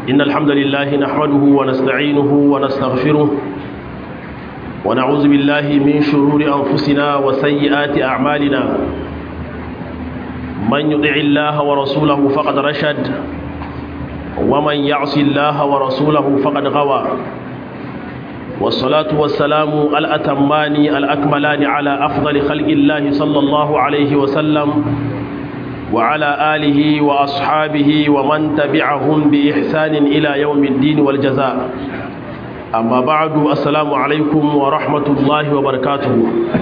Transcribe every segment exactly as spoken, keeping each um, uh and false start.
إن الحمد لله نحمده ونستعينه ونستغفره ونعوذ بالله من شرور أنفسنا وسيئات أعمالنا من يطع الله ورسوله فقد رشد ومن يعص الله ورسوله فقد غوى والصلاة والسلام الأتمان الأكملان على أفضل خلق الله صلى الله عليه وسلم وعلى آله وأصحابه ومن تبعهم بإحسان إلى يوم الدين والجزاء أما بعد السلام عليكم ورحمة الله وبركاته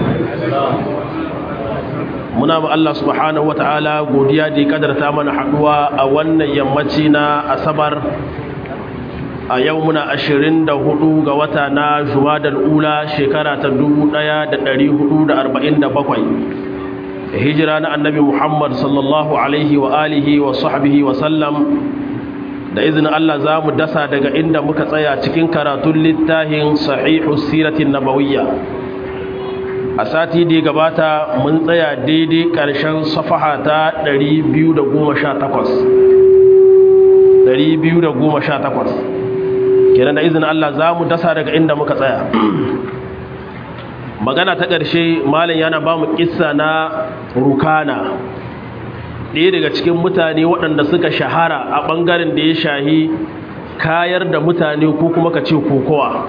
muna ba Allah subhanahu wataala godiya da kadarta mana haduwa a wannan yammaci na asabar a yau muna ashirin da hudu ga wata na Jumadal Ula shekara ta dubu ɗaya da ɗari hudu da arba'in da bakwai hijira na annabi Muhammad sallallahu alaihi wa alihi wa sahbihi wa sallam da izinin Allah za mu dasa daga inda muka tsaya cikin karatun littafin sahihu siratin nabawiyya a sati da gabata mun tsaya daidai ƙarshen safaha ta ɗari biyu da goma sha takwas ɗari biyu da goma sha takwas kenan da izinin Allah za mu dasa daga inda muka tsaya magana ta ƙarshe malam yana ba mu ƙissa na rukana ɗaya daga cikin mutane waɗanda suka shahara a ɓangaren da ya shahi kayar da mutane ko kuma ka ce kokowa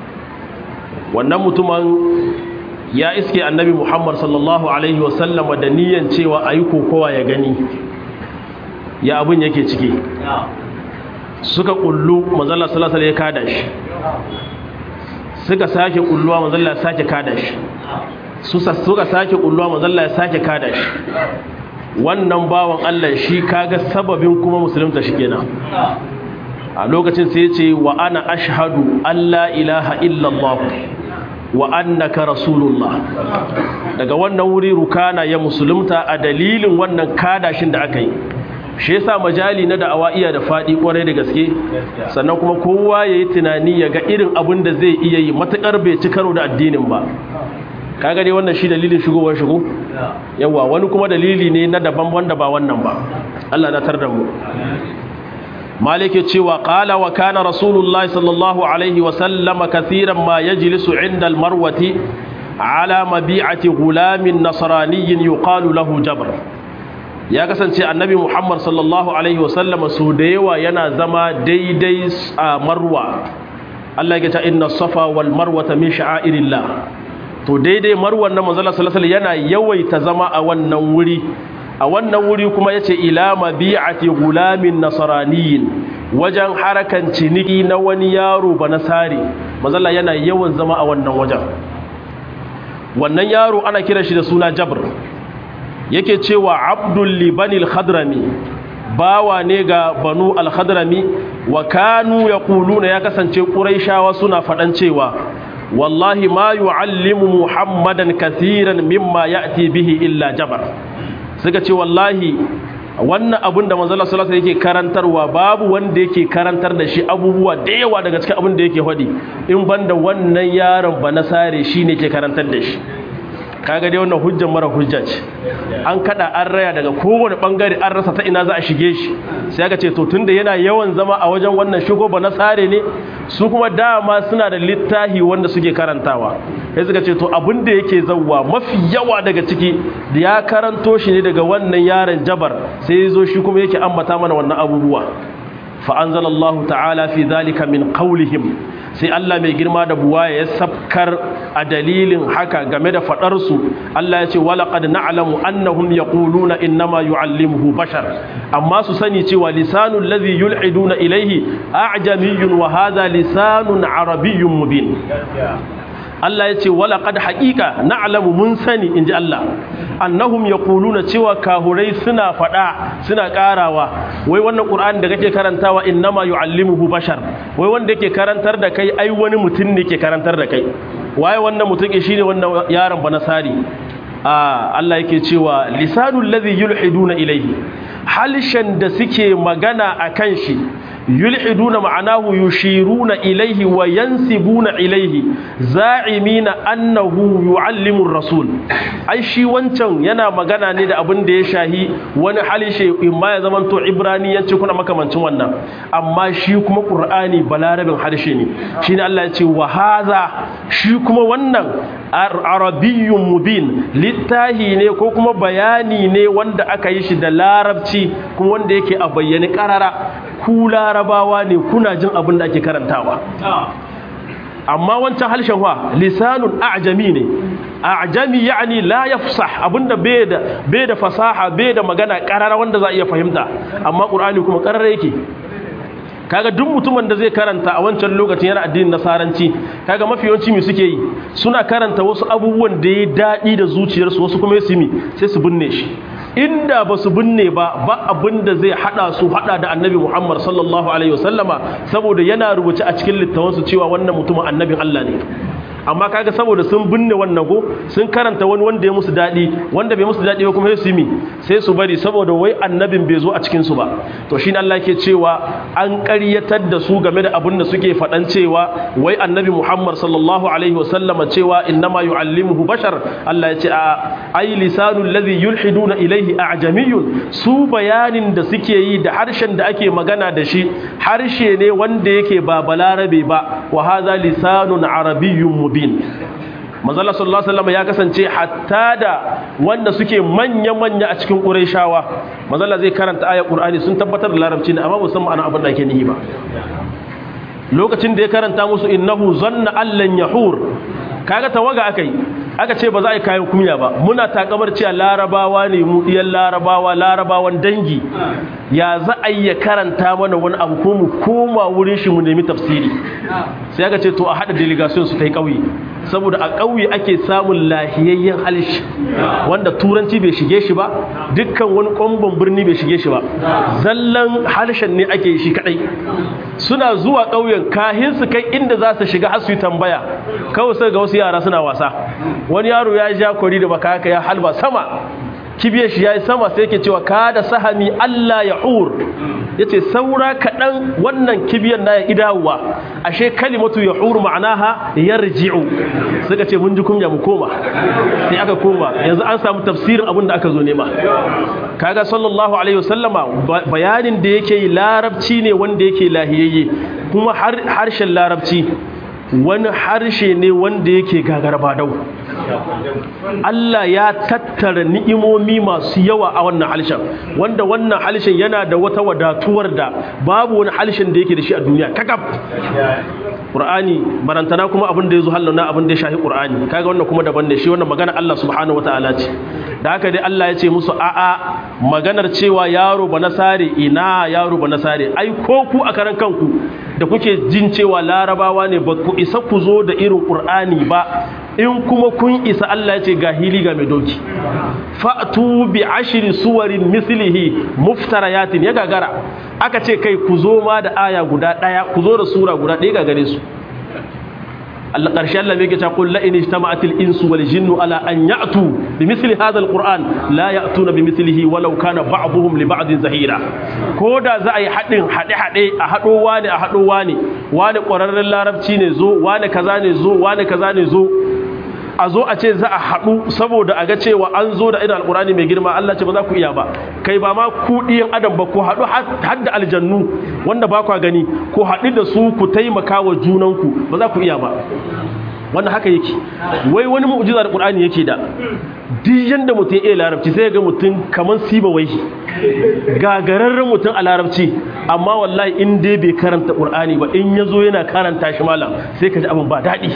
wannan mutumin ya iske annabi Muhammad sallallahu alaihi wasallam da niyyar cewa a yi kokowa ya gani ya abin yake ciki suka kullu manzala sallallahu alaihi ya kada shi suka sake kulluwa manzala ya sake kada shi suka sake kulluwa manzala ya sake kada shi wannan bawan Allah shi kaga sababin kuma musulunta shi kenan a lokacin sai ya ce wa ana ashhadu an la ilaha illallah wa annaka rasulullah daga wannan wuri rukana ya musulunta a dalilin wannan kadashin da aka yi shi yasa majali na da'awa iya da fadi kwarai da gaske sannan kuma kowa yayi tunani ya ga irin abin da zai iya yi matakar bai ci karo da addinin ba kaga dai wannan shi dalilin shigowar shigo yawa wani kuma dalili ne na daban wanda ba wannan ba Allah na tar da mu malike cewa qala wa kana rasulullahi sallallahu alaihi wa sallama kathiran ma yajlisu inda almarwati ala mabi'ati gulamin nasraniyyin yuqalu lahu jabr ya kasance annabi muhammad sallallahu alaihi wa sallama su da yawa yana zama daidai a marwa Allah ya ce inna safa wal marwata min sha'airillah to daidai marwan na manzo sallallahu alaihi yana yawaita zama a wannan wuri a wannan wuri kuma yace ila mabi'ati gulamin nasraniyin wajen harakan ciniki na wani yaro ba nasari mazalla yana yawan zama a wannan wajen wannan yaro ana kira shi da suna Jabr yake cewa abdul libani al-khadrami bawa ne ga banu al-khadrami wa kanu yaquluna ya kasance quraishawa suna fadan cewa wallahi ma yu'allimu muhammadan kathiran mimma ya'ti bihi illa Jabr suka ce wallahi wannan abin da manzo Allah sallallahu alaihi wasallam yake karantarwa babu wanda yake karantar da shi abubuwa da yawa daga cikin abin da yake faɗi in banda wannan yaron ba nasare shine yake karantar da shi kaga dai wannan hujjar mara hujja ce an kada an raya daga kowane bangare an rasa ta ina za a shige shi sai aka ce to tunda yana yawan zama a wajen wannan shigo ba nasare ne su kuma dama suna da littafi wanda suke karantawa sai suka ce to abin da yake zawwa mafi yawa daga ciki da ya karanto shi ne daga wannan yaron Jabar sai yazo shi kuma yake ambata mana wannan abubuwa fa anzalallahu ta'ala fi dhalika min qawlihim sai Allah mai girma da buwaya ya sabkar a dalilin haka game da fadar su Allah ya ce walaqad na'lamu annahum yaquluna innama yu'allimuhu bashar amma su sani cewa lisanul ladhi yul'iduna ilayhi a'jamiyyun wa hadha lisanun arabiyyun mubin Allah ya ce walaqad haqiqa na'lamu mun sani inji Allah annahum yaquluna cewa kahurai suna fada suna karawa wai wannan Qur'ani da kake karantawa innama yu'allimuhu bashar wai wanda yake karantar da kai ai wani mutum ne ke karantar da kai waye wannan mutum shine wannan yaron banasari a Allah yake cewa lisanul ladhi yulhiduna ilayhi halishan da suke magana akan shi yulhiduna ma'anahu yushiruna ilayhi wa yansibuna ilayhi za'imina annahu yu'allimu ar-rasul ai shi wancan yana magana ne da abin da ya shahi wani halishe imma ya zaman to ibraniyanci kuna makamancin wannan amma shi kuma qur'ani balarabin harshe ne shine Allah ya ce wa hadha shi kuma wannan arabiyyun mubin littahi ne ko kuma bayani ne wanda aka yi shi da larabci kuma wanda yake a bayyane karara ku larabawa ne kuna jin abin da ake karantawa amma wancan harshen wa lisanun a'jami ne a'jami yani la yafsah abinda bai da bai da fasaha bai da magana karara wanda za a iya fahimta amma qur'ani kuma karara yake kaga duk mutumin da zai karanta a wancan lokacin yana addinin nasaranci kaga mafi yawanci me suke yi suna karanta wasu abubuwan da ya dadi da zuciyarsu wasu kuma su mi sai su binne shi inda ba su binne ba ba abinda zai hada su hada da annabi Muhammad sallallahu alaihi wasallama saboda yana rubuce a cikin littafansu cewa wannan mutumin annabin Allah ne amma kaga saboda sun binne wannan go sun karanta wani wanda ya musu dadi wanda bai musu dadi ba kuma sai su mi sai su bari saboda wai annabin bai zo a cikin su ba to shine Allah yake cewa an ƙaryatar da su game da abin da suke faɗan cewa wai annabi Muhammad sallallahu alaihi wasallama cewa innama yu'allimuhu bashar Allah ya ce a ai lisanul ladhi yulhiduna ilayhi a'jamiyyun su bayanin da suke yi da harshen da ake magana da shi harshe ne wanda yake ba balarabe ba wa hadha lisanun arabiyyun mubin manzala sallallahu alaihi wasallam ya kasance hatta da wanda suke manya manya a cikin qurayshawa manzala zai karanta ayar qur'ani sun tabbatar da larabci ne amma musamman ana abin da ake nihi ba lokacin da ya karanta musu innahu zanna allan yahur kaga tawaga akai aka ce ba za a yi kayan kumya ba muna takabar cewa larabawa ne mu diyan larabawa larabawan dangi ya za a yi karanta mana wani abu ko mu koma wurin shi mu nemi tafsiri sai aka ce to a hada delegation su kai kauye saboda a kauye ake samun lahiyayyen halishi wanda turanci bai shige shi ba dukkan wani kombon birni bai shige shi ba zallan harshen ne ake shi kadai suna zuwa kauyen kahin su kai inda za su shiga har su yi tambaya kawai sai ga wasu yara suna wasa wani yaro ya ja kwari da baka haka ya halba sama kibiyar shi ya yi sama sai yake cewa ka da sahami Allah ya hur ya ce saura kaɗan wannan kibiyar na ya idawa ashe kalimatu ya hur ma'anaha ya riji'u suka ce mun ji kunya mu koma sai aka koma yanzu an samu tafsirin abin da aka zo nema kaga sallallahu alaihi wasallama bayanin da yake yi larabci ne wanda yake lahiyayye kuma harshen larabci wani harshe ne wanda yake gagarba dau Allah ya tattara ni'imomi masu yawa a wannan harshen wanda wannan harshen yana da wata wadatuwar da babu wani harshen da yake da shi a duniya kakaf Qur'ani barantana kuma abin da yazo hallana abin da ya shahi Qur'ani kaga wannan kuma daban ne shi wannan magana Allah subhanahu wataala ce da haka dai Allah ya ce musu a'a maganar cewa yaro ba nasare ina yaro ba nasare ai ko ku a karan kanku da kuke jin cewa larabawa ne ba ku isa ku zo da irin Qur'ani ba in kuma kun isa Allah ya ce ga hili ga mai doki fa'tu bi ashri suwarin mislihi muftarayatin ya gagara aka ce kai ku zo ma da aya guda daya ku zo da sura guda daya ga gare su Allah ƙarshe Allah mai kita qul la in ijtama'atil insu wal jinnu ala an ya'tu bi misli hadha alquran la ya'tuna bi mislihi walau kana ba'dhum li ba'din zahira ko da za a yi hadin hade hade a hado wani a hado wani wani ƙwararren larabci ne zo wani kaza ne zo wani kaza ne zo a zo a ce za a haɗu saboda a ga cewa an zo da irin alƙurani mai girma Allah ce ba za ku iya ba kai ba ma ku ɗiyan adam ba ku haɗu har da aljannu wanda ba ku gani ku haɗu da su ku taimaka wa junanku ba za ku iya ba wannan haka yake wai wani mu'jiza da Qur'ani yake da duk yanda mutum ya iya larabci sai ga mutum kaman siba wai gagararren mutum a larabci amma wallahi in dai bai karanta Qur'ani ba in yazo yana karanta shi malam sai ka ji abin ba daɗi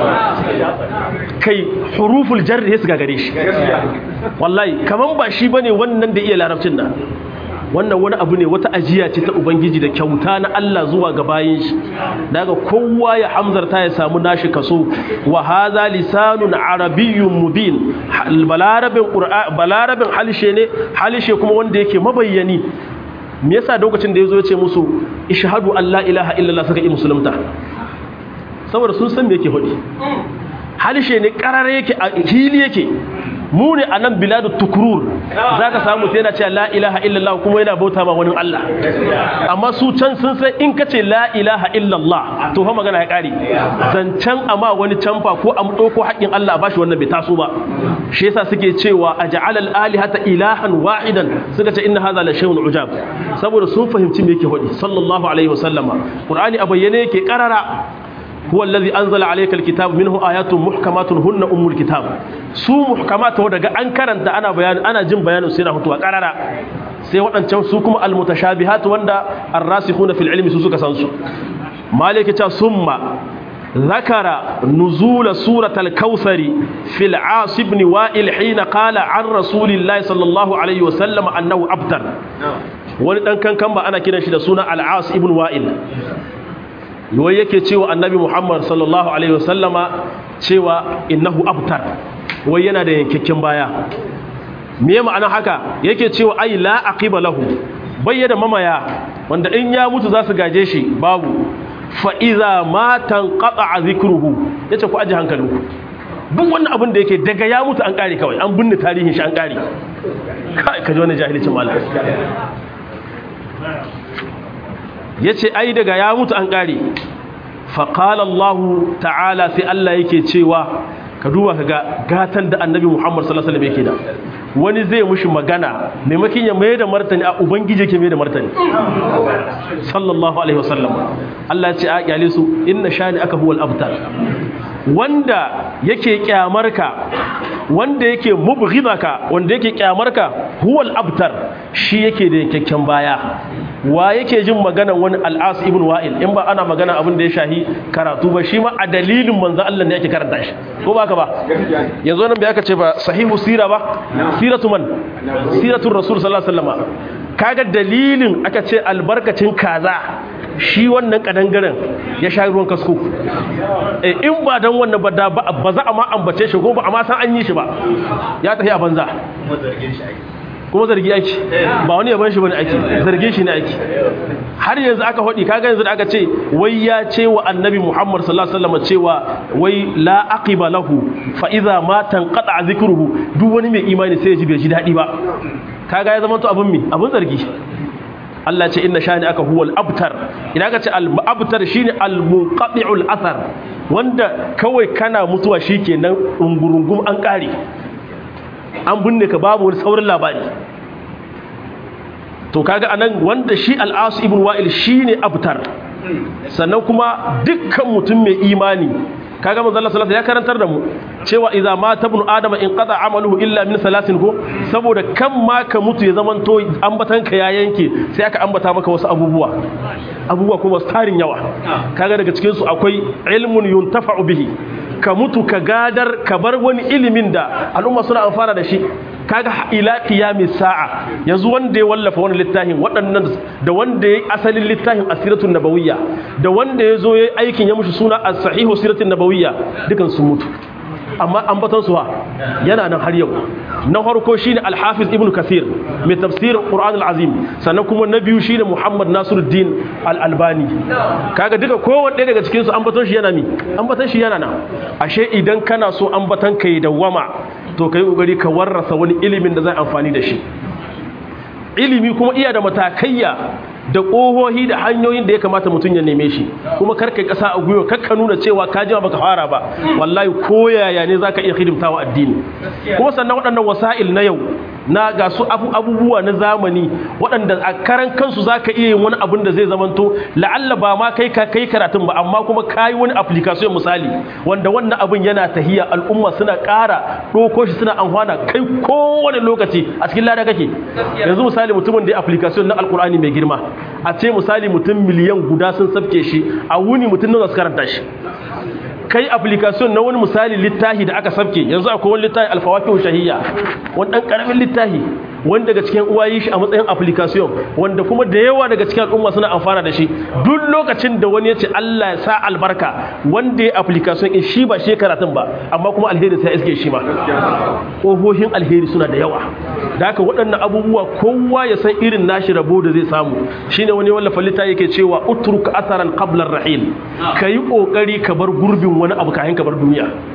kai huruful jarri sai su gagare shi wallahi kaman ba shi bane wannan da iya larabcin nan wannan wani abu ne wata ajiya ce ta ubangiji da kyauta na Allah zuwa ga bayin shi daga kowa ya hamzarta ya samu nashi kaso wa hadha lisanun arabiyyun mubin balarabin qur'an balarabin halishe ne halishe kuma wanda yake mabayyani me yasa lokacin da yazo ya ce musu ishhadu an la ilaha illallah suka yi musulunta saboda sun san me yake hodi halishe ne karare yake a hili yake mu ne a nan biladu tukurur za ka samu sai yana cewa la ilaha illallah kuma yana bauta ma wani Allah amma su can sun san in ka ce la ilaha illallah to fa magana ya kare zancen amma wani canfa ko a ɗauko haƙƙin Allah a bashi wannan bai taso ba shi yasa suke cewa aj'al al-alihata ilahan wahidan suka ce inna hadha la shay'un ujab saboda sun fahimci me yake hodi sallallahu alaihi wasallama qur'ani a bayyane yake karara huwa allazi anzala alayka alkitab minhu ayatun muhkamatun hunna ummul kitab su muhkamat daga an karanta ana bayani ana jin bayanin sai na hutuwa karara sai wadancan su kuma almutashabihat wanda arrasikhuna fil ilmi su suka san su malike ta summa ذكر نزول سورة الكوثر في العاص بن وائل حين قال عن رسول الله صلى الله عليه وسلم أنه أبتر wani dan kankan ba ana kiran shi da suna al-As ibn Wa'il wai yake cewa annabi Muhammad sallallahu alaihi wasallama cewa innahu abtar wai yana da yankakken baya me ma'ana haka yake cewa ai la aqiba lahu bayyana mamaya wanda in ya mutu za su gaje shi babu fa iza ma tanqata zikruhu yace ku aje hankalinku duk wannan abin da yake daga ya mutu an kare kawai an binne tarihin shi an kare kai kaje wannan jahilcin malam yace ai daga ya mutu an kare fa qala Allah ta'ala sai Allah yake cewa ka duba kaga gatan da annabi Muhammad sallallahu alaihi wasallam yake da wani zai mushi magana maimakin ya mai da martani a ubangiji yake mai da martani sallallahu alaihi wasallam Allah ya ce a kyale su inna shani aka huwal abtar wanda yake kyamarka wanda yake mubghidaka wanda yake kyamarka huwal abtar shi yake da yankakken baya wa yake jin maganan wani al-As ibn Wa'il in ba ana magana abin da ya shahi karatu ba shi ma a dalilin manzo Allah ne yake karanta shi ko ba ka ba yanzu nan bai aka ce ba sahihu sira ba siratu man siratul rasul sallallahu alaihi wasallam kaga dalilin aka ce albarkacin kaza shi wannan kadangaren ya sha ruwan kasko eh in ba dan wannan ba da ba za a ma ambace shi ko ba amma san an yi shi ba ya tafi a banza kuma zargi ake ba wani yaban shi bane ake zargin shi ne ake har yanzu aka hodi kaga yanzu da aka ce wai ya ce wa annabi Muhammad sallallahu alaihi wasallam cewa wai la aqiba lahu fa idza ma tanqata dhikruhu duk wani mai imani sai ya ji bai ji dadi ba kaga ya zama to abun mi abun zargi Allah ce inna shani aka huwal abtar idan aka ce al abtar shine al munqati'ul athar wanda kawai kana mutuwa shikenan ungurungum an kare an binne ka babu wani saurin labari to kaga anan wanda shi al-As ibn Wa'il shine abtar sannan kuma dukkan mutum mai imani kaga manzo Allah sallallahu alaihi wasallam ya karantar da mu cewa idza mata ibn adama in qada amaluhu illa min salasin ko saboda kan ma ka mutu ya zamanto ambatan ka ya yanke sai aka ambata maka wasu abubuwa abubuwa kuma tarin yawa kaga daga cikin su akwai ilmun yuntafa'u bihi ka mutu ka gadar ka bar wani ilimin da al'umma suna amfana da shi kaga ila qiyamis sa'a yanzu wanda ya wallafa wani littafin waɗannan da wanda ya asalin littafin asiratun nabawiyya da wanda ya zo ya aikin ya mushi suna as-sahihu siratun nabawiyya dukan su mutu amma ambatan su ha yana nan har yau na farko shine al-hafiz ibnu kathir mai tafsirin qur'an al-azim sannan kuma na biyu shine muhammad nasiruddin al-albani kaga duka kowanne daga cikin su ambatan shi yana mi ambatan shi yana nan ashe idan kana so ambatan kai dawama to kai kokari ka warrasa wani ilimin da zai amfani da shi ilimi kuma iya da matakaiya da ƙohohi da hanyoyin da ya kamata mutum ya neme shi kuma karka ƙasa a gwiwa karka nuna cewa ka jima baka fara ba wallahi koyaya ne zaka iya hidimtawa addini kuma sannan waɗannan wasa'il na yau na ga su abubuwa na zamani waɗanda a karan kansu zaka iya yin wani abin da zai zamanto la'alla ba ma kai ka kai karatun ba amma kuma kayi wani application misali wanda wannan abin yana tahiya al'umma suna ƙara ɗauko shi suna amfana kai kowane lokaci a cikin lada kake yanzu misali mutumin da ya application na alkur'ani mai girma a ce misali mutum miliyan guda sun sabke shi a wuni mutum nan su karanta shi kai application na wani misali littahi da aka sabke yanzu akwai wani littahi alfawakihu shahiyya wani dan karamin littahi wanda daga cikin uwayi shi a matsayin application wanda kuma da yawa daga cikin al'umma suna amfana da shi duk lokacin da wani ya ce Allah ya sa albarka wanda ya application in shi ba shi karatun ba amma kuma alheri sai iske shi ma ƙohohin alheri suna da yawa da haka waɗannan abubuwa kowa ya san irin nashi rabo da zai samu shine wani wallafa littafi yake cewa utruk atharan qabla ar-rahil kai kokari ka bar gurbin wani abu kafin ka bar duniya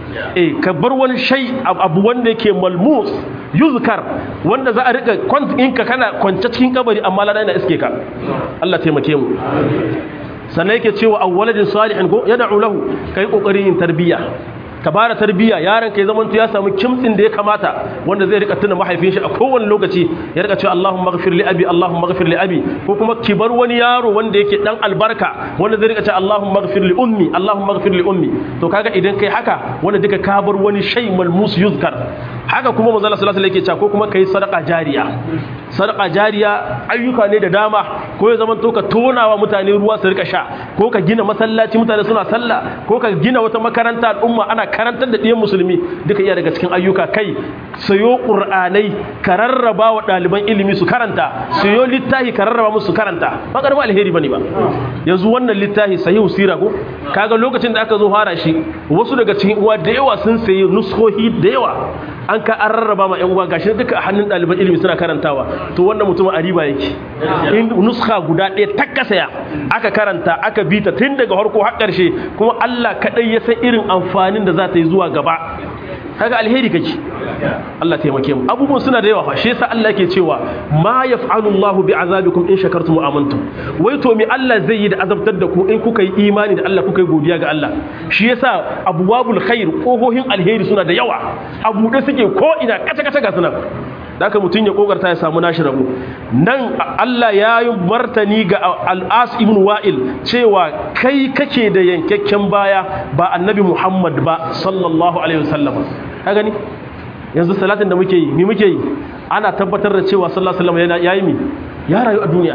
eh ka bar wani shay abu wanda yake malmus yuzkar wanda za a rika kwantinka kana kwance cikin kabari amma lada yana iske ka Allah taimake mu sannan yake cewa awwaladin salihin ko yad'u lahu kai kokarin yin tarbiyya ka bada tarbiyya yaron kai zaman ya samu kimtsin da ya kamata wanda zai rika tuna mahaifin shi a kowane lokaci ya rika cewa Allahumma ighfir li abi Allahumma ighfir li abi ko kuma ki bar wani yaro wanda yake dan albarka wanda zai rika cewa Allahumma ighfir li ummi Allahumma ighfir li ummi to kaga idan kai haka wanda duka ka bar wani shay malmus yuzkar haka kuma manzo Allah sallallahu alaihi wasallam yake cewa ko kuma kai sadaqa jariya sadaqa jariya ayyuka ne da dama ko ya zaman to ka tonawa mutane ruwa su rika sha ko ka gina masallaci mutane suna sallah ko ka gina wata makaranta al'umma ana karantar da ɗiyan musulmi duka iya daga cikin ayyuka kai sayo ƙur'anai ka rarraba wa ɗaliban ilimi su karanta sayo littahi ka rarraba musu karanta ba ƙarfi alheri bane ba yanzu wannan littahi sahihu sira ko kaga lokacin da aka zo fara shi wasu daga cikin uwa da yawa sun sayi nuskohi da yawa an ka an rarraba ma yan uwa gashi duka a hannun ɗaliban ilimi suna karantawa to wannan mutumin a riba yake in nuska guda ɗaya ta kasaya aka karanta aka bita tun daga harko har ƙarshe kuma Allah kaɗai ya san irin amfanin da za ta yi zuwa gaba kaga alheri kake Allah taimake mu abubuwan suna da yawa fa shi yasa Allah yake cewa ma yaf'alu Allahu bi'azabikum in shakartum wa amantum wai to me Allah zai yi da azabtar da ku in kuka yi imani da Allah kuka yi godiya ga Allah shi yasa abwabul khair kohohin alheri suna da yawa abu da suke ko ina kace kace ga sunan da haka mutum ya kokarta ya samu nashi rabu nan Allah ya yi martani ga al'as ibn wa'il cewa kai kake da yankakken baya ba annabi Muhammad ba sallallahu alaihi wasallam ka gani yanzu salatin da muke yi mi muke yi ana tabbatar da cewa sallallahu alaihi wasallam yana yayi mi ya rayu a duniya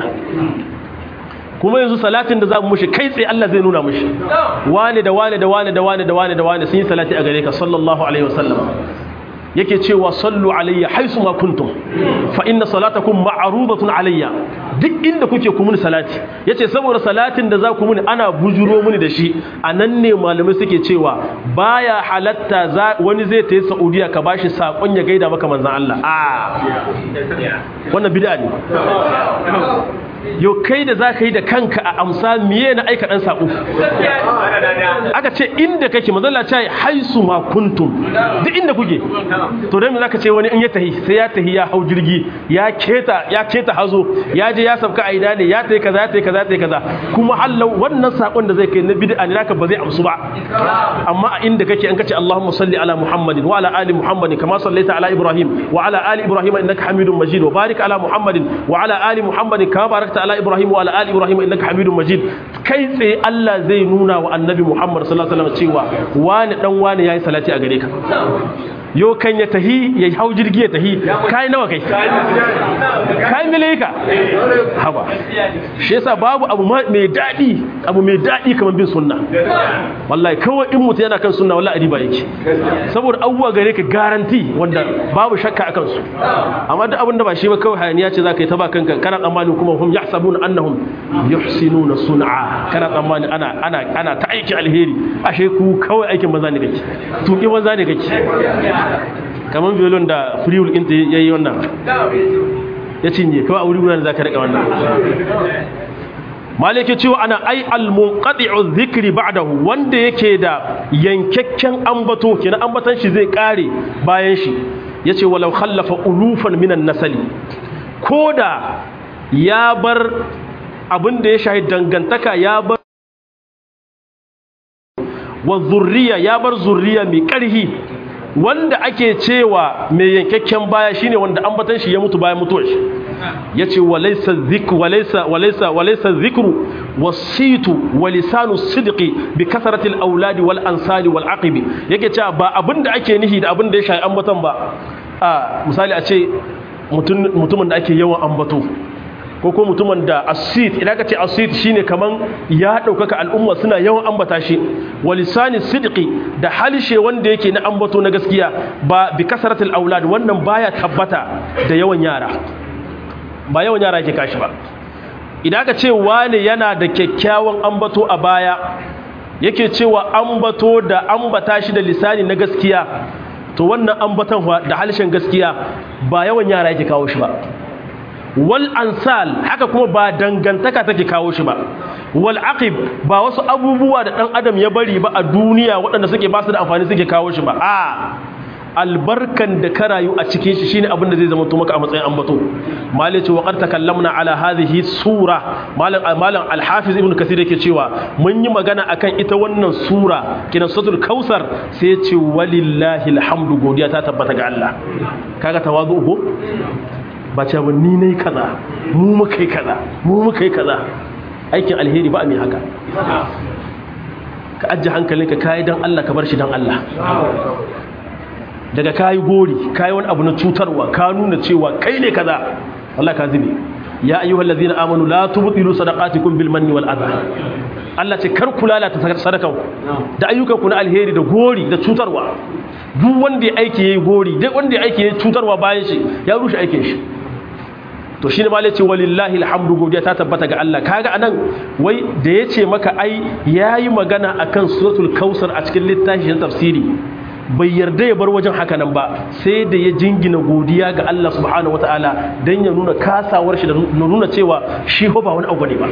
kuma yanzu salatin da za mu mushi kai tsaye Allah zai nuna mushi wane da wane da wane da wane da wane da wane sun yi salati a gare ka sallallahu alaihi wasallam yake cewa sallu alayya haisu ma kuntum fa inna salatakum ma'rudatun alayya duk inda kuke ku muni salati yace saboda salatin da za ku muni ana bujuro muni da shi anan ne malamai suke cewa baya halatta wani zai tayi Saudiya ka bashi sakon ya gaida maka manzon Allah a wannan bid'a ne yau kai da za ka yi da kanka a amsa miye na aika ɗan saƙo aka ce inda kake mazalla ce haisu ma kuntum duk inda kuke to don za ka ce wani in ya tahi sai ya tahi ya hau jirgi ya keta ya keta hazo ya je ya sabka a ina ne ya tahi kaza ya tahi kaza ya tahi kaza kuma hallau wannan saƙon da zai kai na bid'a ne naka ba zai amsu ba amma a inda kake an kace Allahumma salli ala Muhammadin wa ala ali Muhammadin kama sallaita ala Ibrahim wa ala ali Ibrahim innaka Hamidum Majid wa barik ala Muhammadin wa ala ali Muhammadin kama barakta ala Ibrahim wa ala ali Ibrahim innaka Hamidum Majid kai tsaye Allah zai nuna wa annabi Muhammad sallallahu alaihi wasallam cewa wani dan wani yayi salati a gare ka yo kan ya tahi ya hau jirgi ya tahi kai nawa kai kai milika haba shi yasa babu abu mai dadi abu mai dadi kamar bin sunna wallahi kawai in mutum yana kan sunna wallahi riba yake saboda abubuwa gare ka garanti wanda babu shakka akan su amma duk abin da ba shi ba kawai hayaniya ce zaka yi ta ba kanka kana tsammani kuma hum yahsabuna annahum yuhsinuna sun'a kana tsammani ana ana ana ta aiki alheri ashe ku kawai aikin maza ne kake tuki maza ne kake kamar belon da friul ɗinta ya yi wannan ya cinye kawai a wuri guda da za ka riƙa wannan malike cewa ana ai almunqati'u dhikri ba'dahu wanda yake da yankakken ambato kenan ambatan shi zai kare bayan shi yace walau khallafa ulufan minan nasali koda ya bar abin da ya shahi dangantaka ya bar wa zurriya ya bar zurriya mai ƙarhi wanda ake cewa mai yankakken baya shine wanda ambatan shi ya mutu bayan mutuwar shi yace walaysa dhikru walaysa walaysa walaysa dhikru wasitu wa lisanu sidqi bi kasrati al-auladi wal ansali wal aqibi yake cewa ba abinda ake nihi da abinda ya shayi ambatan ba a misali a ce mutumin da ake yawan ambato ko ko mutumin da asid idan ka ce asid shine kaman ya daukaka al'umma suna yawan ambata shi walisani sidqi da halshe wanda yake na ambato na gaskiya ba bi kasratil aulad wannan baya tabbata da yawan yara ba yawan yara yake kashi ba idan ka ce wani yana da kyakkyawan ambato a baya yake cewa ambato da ambata shi da lisani na gaskiya to wannan ambatan da halshen gaskiya ba yawan yara yake kawo shi ba wal ansal haka kuma ba dangantaka take kawo shi ba, wal aqib ba wasu abubuwa da dan adam ya bari ba a duniya waɗanda suke ba su da amfani suke kawo shi ba, a albarkan da ka rayu a cikin shi shine abin da zai zama to maka a matsayin ambato. malai ce wa qad takallamna ala hadhihi sura, malam malam al-hafiz ibn kathir yake cewa mun yi magana akan ita wannan sura kinan suratul kausar, sai ya ce walillahi alhamdu, godiya ta tabbata ga Allah. kaga tawazu ko ba ce ba ni nayi kaza, mu muka yi kaza, mu muka yi kaza, aikin alheri ba mai haka. ka ajje hankalinka kai dan Allah, ka bar shi dan Allah. daga kayi gori, kayi wani abu na cutarwa, ka nuna cewa kai ne kaza, Allah ka zibe. ya ayyuhal ladzina amanu la tubtilu sadaqatikum bil manni wal adha. Allah ce kar ku lalata sadakan da ayyukan ku na alheri da gori da cutarwa. duk wanda ya aiki yayi gori, duk wanda ya aiki yayi cutarwa bayan shi ya rushe aikin shi. to shine ma yace walillahi alhamdu, godiya ta tabbata ga Allah. kaga anan wai da yace maka ai yayi magana akan suratul kausar a cikin littafin tafsiri, bai yarda ya bar wajen haka nan ba, sai da ya jingina godiya ga Allah subhanahu wataala dan ya nuna kasawar shi da nuna cewa shi ba wani abu ne ba.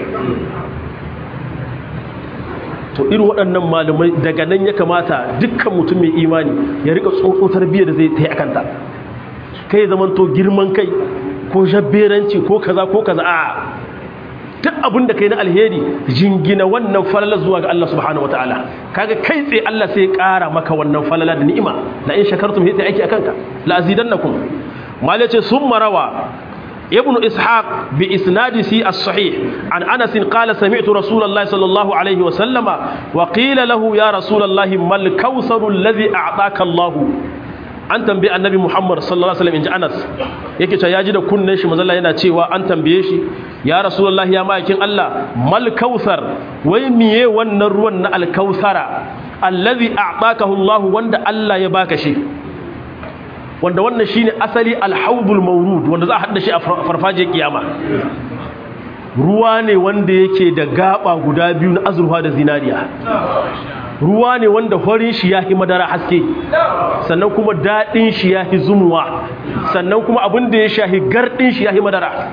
to irin waɗannan malamai daga nan ya kamata dukkan mutum mai imani ya rika tsotso tarbiyyar da zai ta yi akanta, kai zaman to girman kai ko jabberanci ko kaza ko kaza, a duk abin da kai na alheri jingina wannan falala zuwa ga Allah subhanahu wataala. kaga kai tsaye Allah sai ya ƙara maka wannan falala da ni'ima, la in shakartum sai aiki akan ka, la azidannakum. malai ce summa rawa ibnu ishaq bi isnadihi as-sahih an anas qala sami'tu rasulullahi sallallahu alaihi wa sallama wa qila lahu ya rasulullahi mal kawsaru alladhi a'taka Allah. an tambaye annabi Muhammad sallallahu alaihi wasallam inji Anas yake cewa yaji da kunnen shi manzo Allah yana cewa an tambaye shi ya Rasulullah ya ma'aikin Allah mal kausar, wai miye wannan ruwan na al-kausara allazi a'takahu Allah, wanda Allah ya baka shi, wanda wannan shine asali al-hawdul mawrud, wanda za a hada shi a farfajiyar kiyama. ruwa ne wanda yake da gaba guda biyu na azurfa da zinariya, ruwa ne wanda horin shi ya yi madara haske, sannan kuma daɗin shi ya yi zumuwa, sannan kuma abin da ya shahi garɗin shi ya yi madara.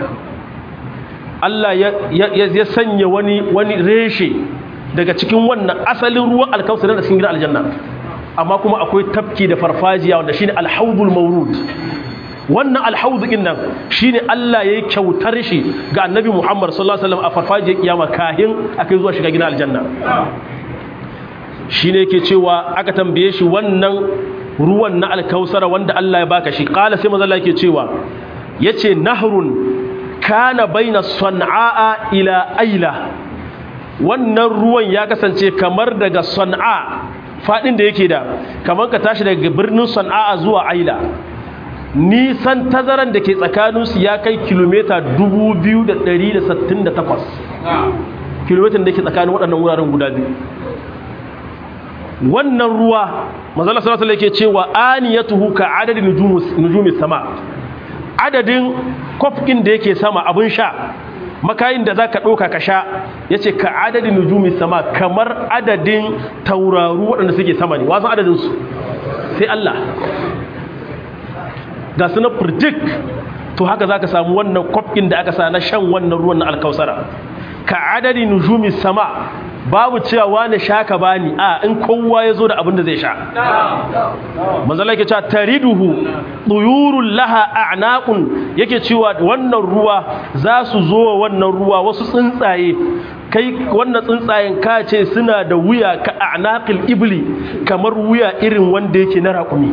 Allah ya sanya wani wani reshe daga cikin wannan asalin ruwan alkausar da cikin gidan aljanna, amma kuma akwai tafki da farfajiya wanda shine alhaudul mawrud. wannan alhaudu din nan shine Allah yayi kyautar shi ga annabi Muhammad sallallahu alaihi wasallam a farfajiyar kiyama kahin akai zuwa shiga gidan aljanna. shine yake cewa aka tambaye shi wannan ruwan na alkausara wanda Allah ya baka shi, qala sai manzo Allah yake cewa yace nahrun kana baina san'a ila aila. wannan ruwan ya kasance kamar daga san'a, fadin da yake da kamar ka tashi daga birnin san'a zuwa aila, nisan tazaran da ke tsakaninsu ya kai kilomita dubu biyu da ɗari da sittin da takwas, kilomitan da ke tsakanin waɗannan wuraren guda biyu. wannan ruwa manzala sallallahu alaihi wasallam yake cewa aniyatuhu ka adadin nujumi sama, adadin kofin da yake sama abin sha makayin da zaka ɗauka ka sha, yace ka adadin nujumi sama, kamar adadin tauraru waɗanda suke sama ne. wasan adadin su sai Allah, ga su na firjik. to haka za ka samu wannan kwafin da aka sa na shan wannan ruwan na alkausara, ka adadi nujumi sama, babu cewa wani sha ka bani, a in kowa ya zo da abin da zai sha. manzala yake cewa tariduhu tuyurun laha a'naqun, yake cewa wannan ruwa za su zo wannan ruwa wasu tsuntsaye, kai wannan tsuntsayen ka ce suna da wuya ka a'naqil ibli, kamar wuya irin wanda yake na raƙumi.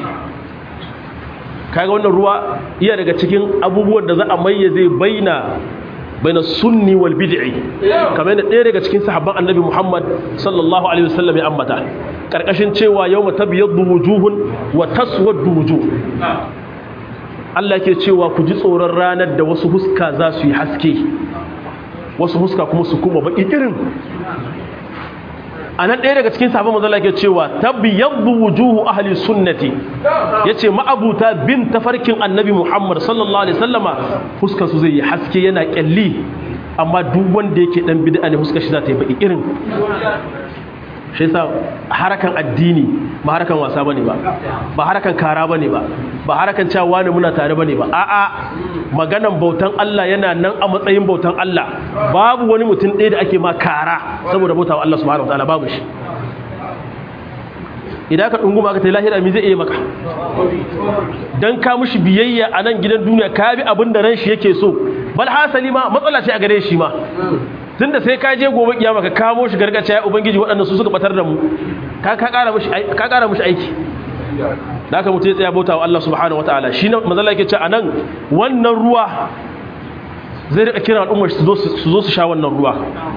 kaga wannan ruwa iya daga cikin abubuwan da za a mayyaze baina baina sunni wal bid'i, kamar da ɗaya daga cikin sahabban annabi Muhammad sallallahu alaihi wasallam ya ambata karkashin cewa yawma tabyaddu wujuhun wa taswaddu wujuh. Allah ke cewa ku ji tsoron ranar da wasu huska za su yi haske, wasu huska kuma su kuma baki irin. a nan ɗaya daga cikin sahabban manzo Allah yake cewa tabyaddu wujuhu ahli sunnati, yace ma'abuta bin tafarkin annabi Muhammad sallallahu alaihi wasallama fuskar su zai yi haske yana kyalli, amma duk wanda yake dan bid'a ne fuskar shi za ta yi baki irin. shi yasa harakan addini ba harakan wasa bane ba ba harakan kara bane ba ba harakan cewa ne muna tare bane ba a'a maganan bautan Allah yana nan a matsayin bautan Allah babu wani mutum ɗaya da ake ma kara saboda bautawa Allah subhanahu wataala babu shi idan ka dunguma ka tai lahira mi zai iya maka dan ka mushi biyayya a nan gidan duniya ka bi abin da ran shi yake so bal hasali ma matsala ce a gare shi ma tunda sai ka je gobe kiyama ka kamo shi gargaciya ya ubangiji waɗannan su suka batar da mu ka ka ƙara mushi ka ƙara mushi aiki da haka mutum ya tsaya bauta wa Allah subhanahu wataala shi ne manzo Allah yake cewa anan wannan ruwa zai rika kira al'ummar su zo su zo su sha wannan ruwa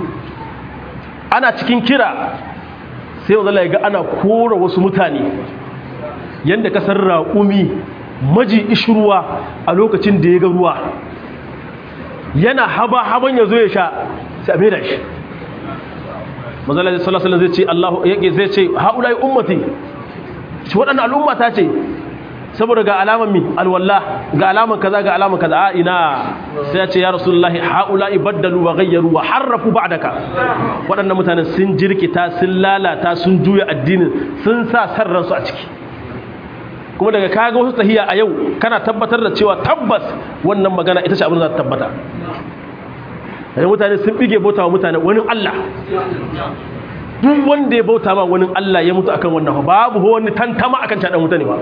ana cikin kira sai manzo Allah ya ga ana kora wasu mutane yanda kasar raƙumi maji ishruwa a lokacin da ya ga ruwa yana haba haban ya zo ya sha sai a maida shi manzala sallallahu alaihi wasallam zai ce Allah yake zai ce haulai ummati shi wadannan al'umma ta ce saboda ga alaman mi alwallah ga alaman kaza ga alaman kaza a ina sai ya ce ya rasulullahi haulai baddalu wa ghayyaru wa harrafu ba'daka wadannan mutanen sun jirkita sun lalata sun juya addinin sun sa sarran su a ciki kuma daga kaga wasu tahiya a yau kana tabbatar da cewa tabbas wannan magana ita ce abin da za ta tabbata sai mutane sun bige bauta wa mutane wani Allah duk wanda ya bauta ma wani Allah ya mutu akan wannan babu wani tantama akan cadan mutane ba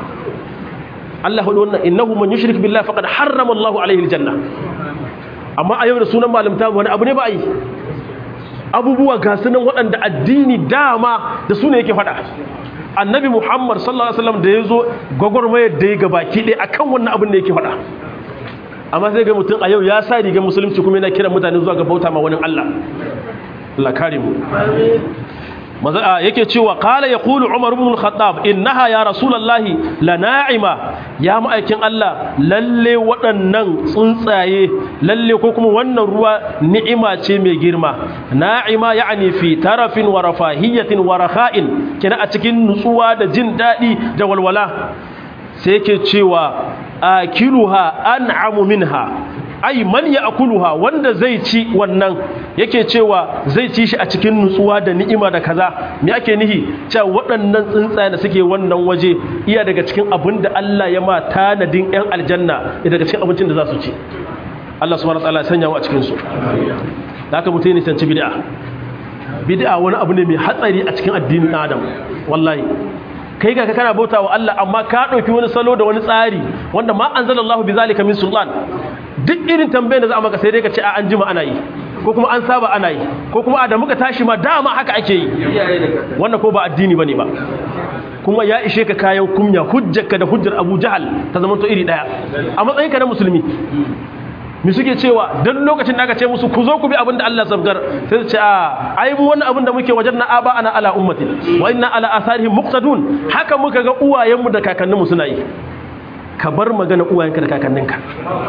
Allah hudu wannan innahu man yushrik billahi faqad harrama Allahu alaihi aljanna amma a yau da sunan malamta wani abu ne ba yi abubuwa ga sunan waɗanda addini dama da su ne yake faɗa annabi Muhammad sallallahu alaihi wasallam da yazo gwagwarmayar da ya gabaki ɗaya akan wannan abin da yake faɗa amma sai ga mutum a yau ya sa rigar musulunci kuma yana kiran mutane zuwa ga bauta ma wani Allah Allah kare mu maza yake cewa qala yaqulu Umar ibn al-Khattab innaha ya rasulullahi la na'ima ya ma'aikin Allah lalle waɗannan tsuntsaye lalle ko kuma wannan ruwa ni'ima ce mai girma na'ima ya'ni fi tarafin wa rafahiyatin wa rakha'in kina a cikin nutsuwa da jin dadi da walwala sai yake cewa akiluha an'amu minha ai man ya'kuluha wanda zai ci wannan yake cewa zai ci shi a cikin nutsuwa da ni'ima da kaza me ake nihi cewa waɗannan tsuntsaye da suke wannan waje iya daga cikin abin da Allah ya ma tanadin ƴan aljanna daga cikin abincin da za su ci Allah subhanahu wataala ya sanya mu a cikin su da haka mutum ne sanci bid'a bid'a wani abu ne mai hatsari a cikin addinin Adam wallahi kai ga kana bauta wa Allah amma ka dauki wani salo da wani tsari wanda ma anzalallahu bizalika min sultan duk irin tambayar da za a maka sai dai ka ce a an jima ana yi ko kuma an saba ana yi ko kuma a da muka tashi ma dama haka ake yi wannan ko ba addini bane ba kuma ya ishe ka kayan kunya hujjarka da hujjar Abu Jahal ta zama to iri daya a matsayin ka na musulmi mi suke cewa dan lokacin da aka ce musu ku zo ku bi abin da Allah sabgar sai su ce a ai mu wannan abin da muke wajen na aba ana ala ummati wa inna ala atharihim muqtadun haka muka ga uwayenmu da kakanninmu suna yi ka bar magana uwayenka da kakanninka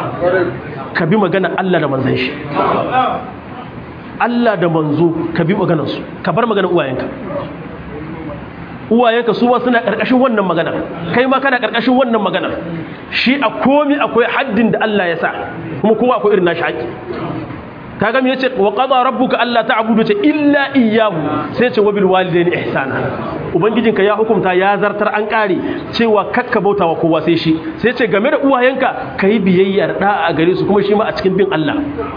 ka bi magana Allah da manzon shi Allah da manzo ka bi maganarsu ka bar magana uwayenka uwayenka su ma suna karkashin wannan magana kai ma kana karkashin wannan magana shi a komi akwai haddin da Allah ya sa kuma kowa akwai irin nashi haƙƙi kaga me yace wa qada rabbuka alla ta'budu ta illa iyyahu sai ce wa bil walidayni ihsana ubangijinka ya hukunta ya zartar an kare cewa kakka bautawa kowa sai shi sai ce game da uwayenka kai biyayyar da a gare su kuma shi ma a cikin bin Allah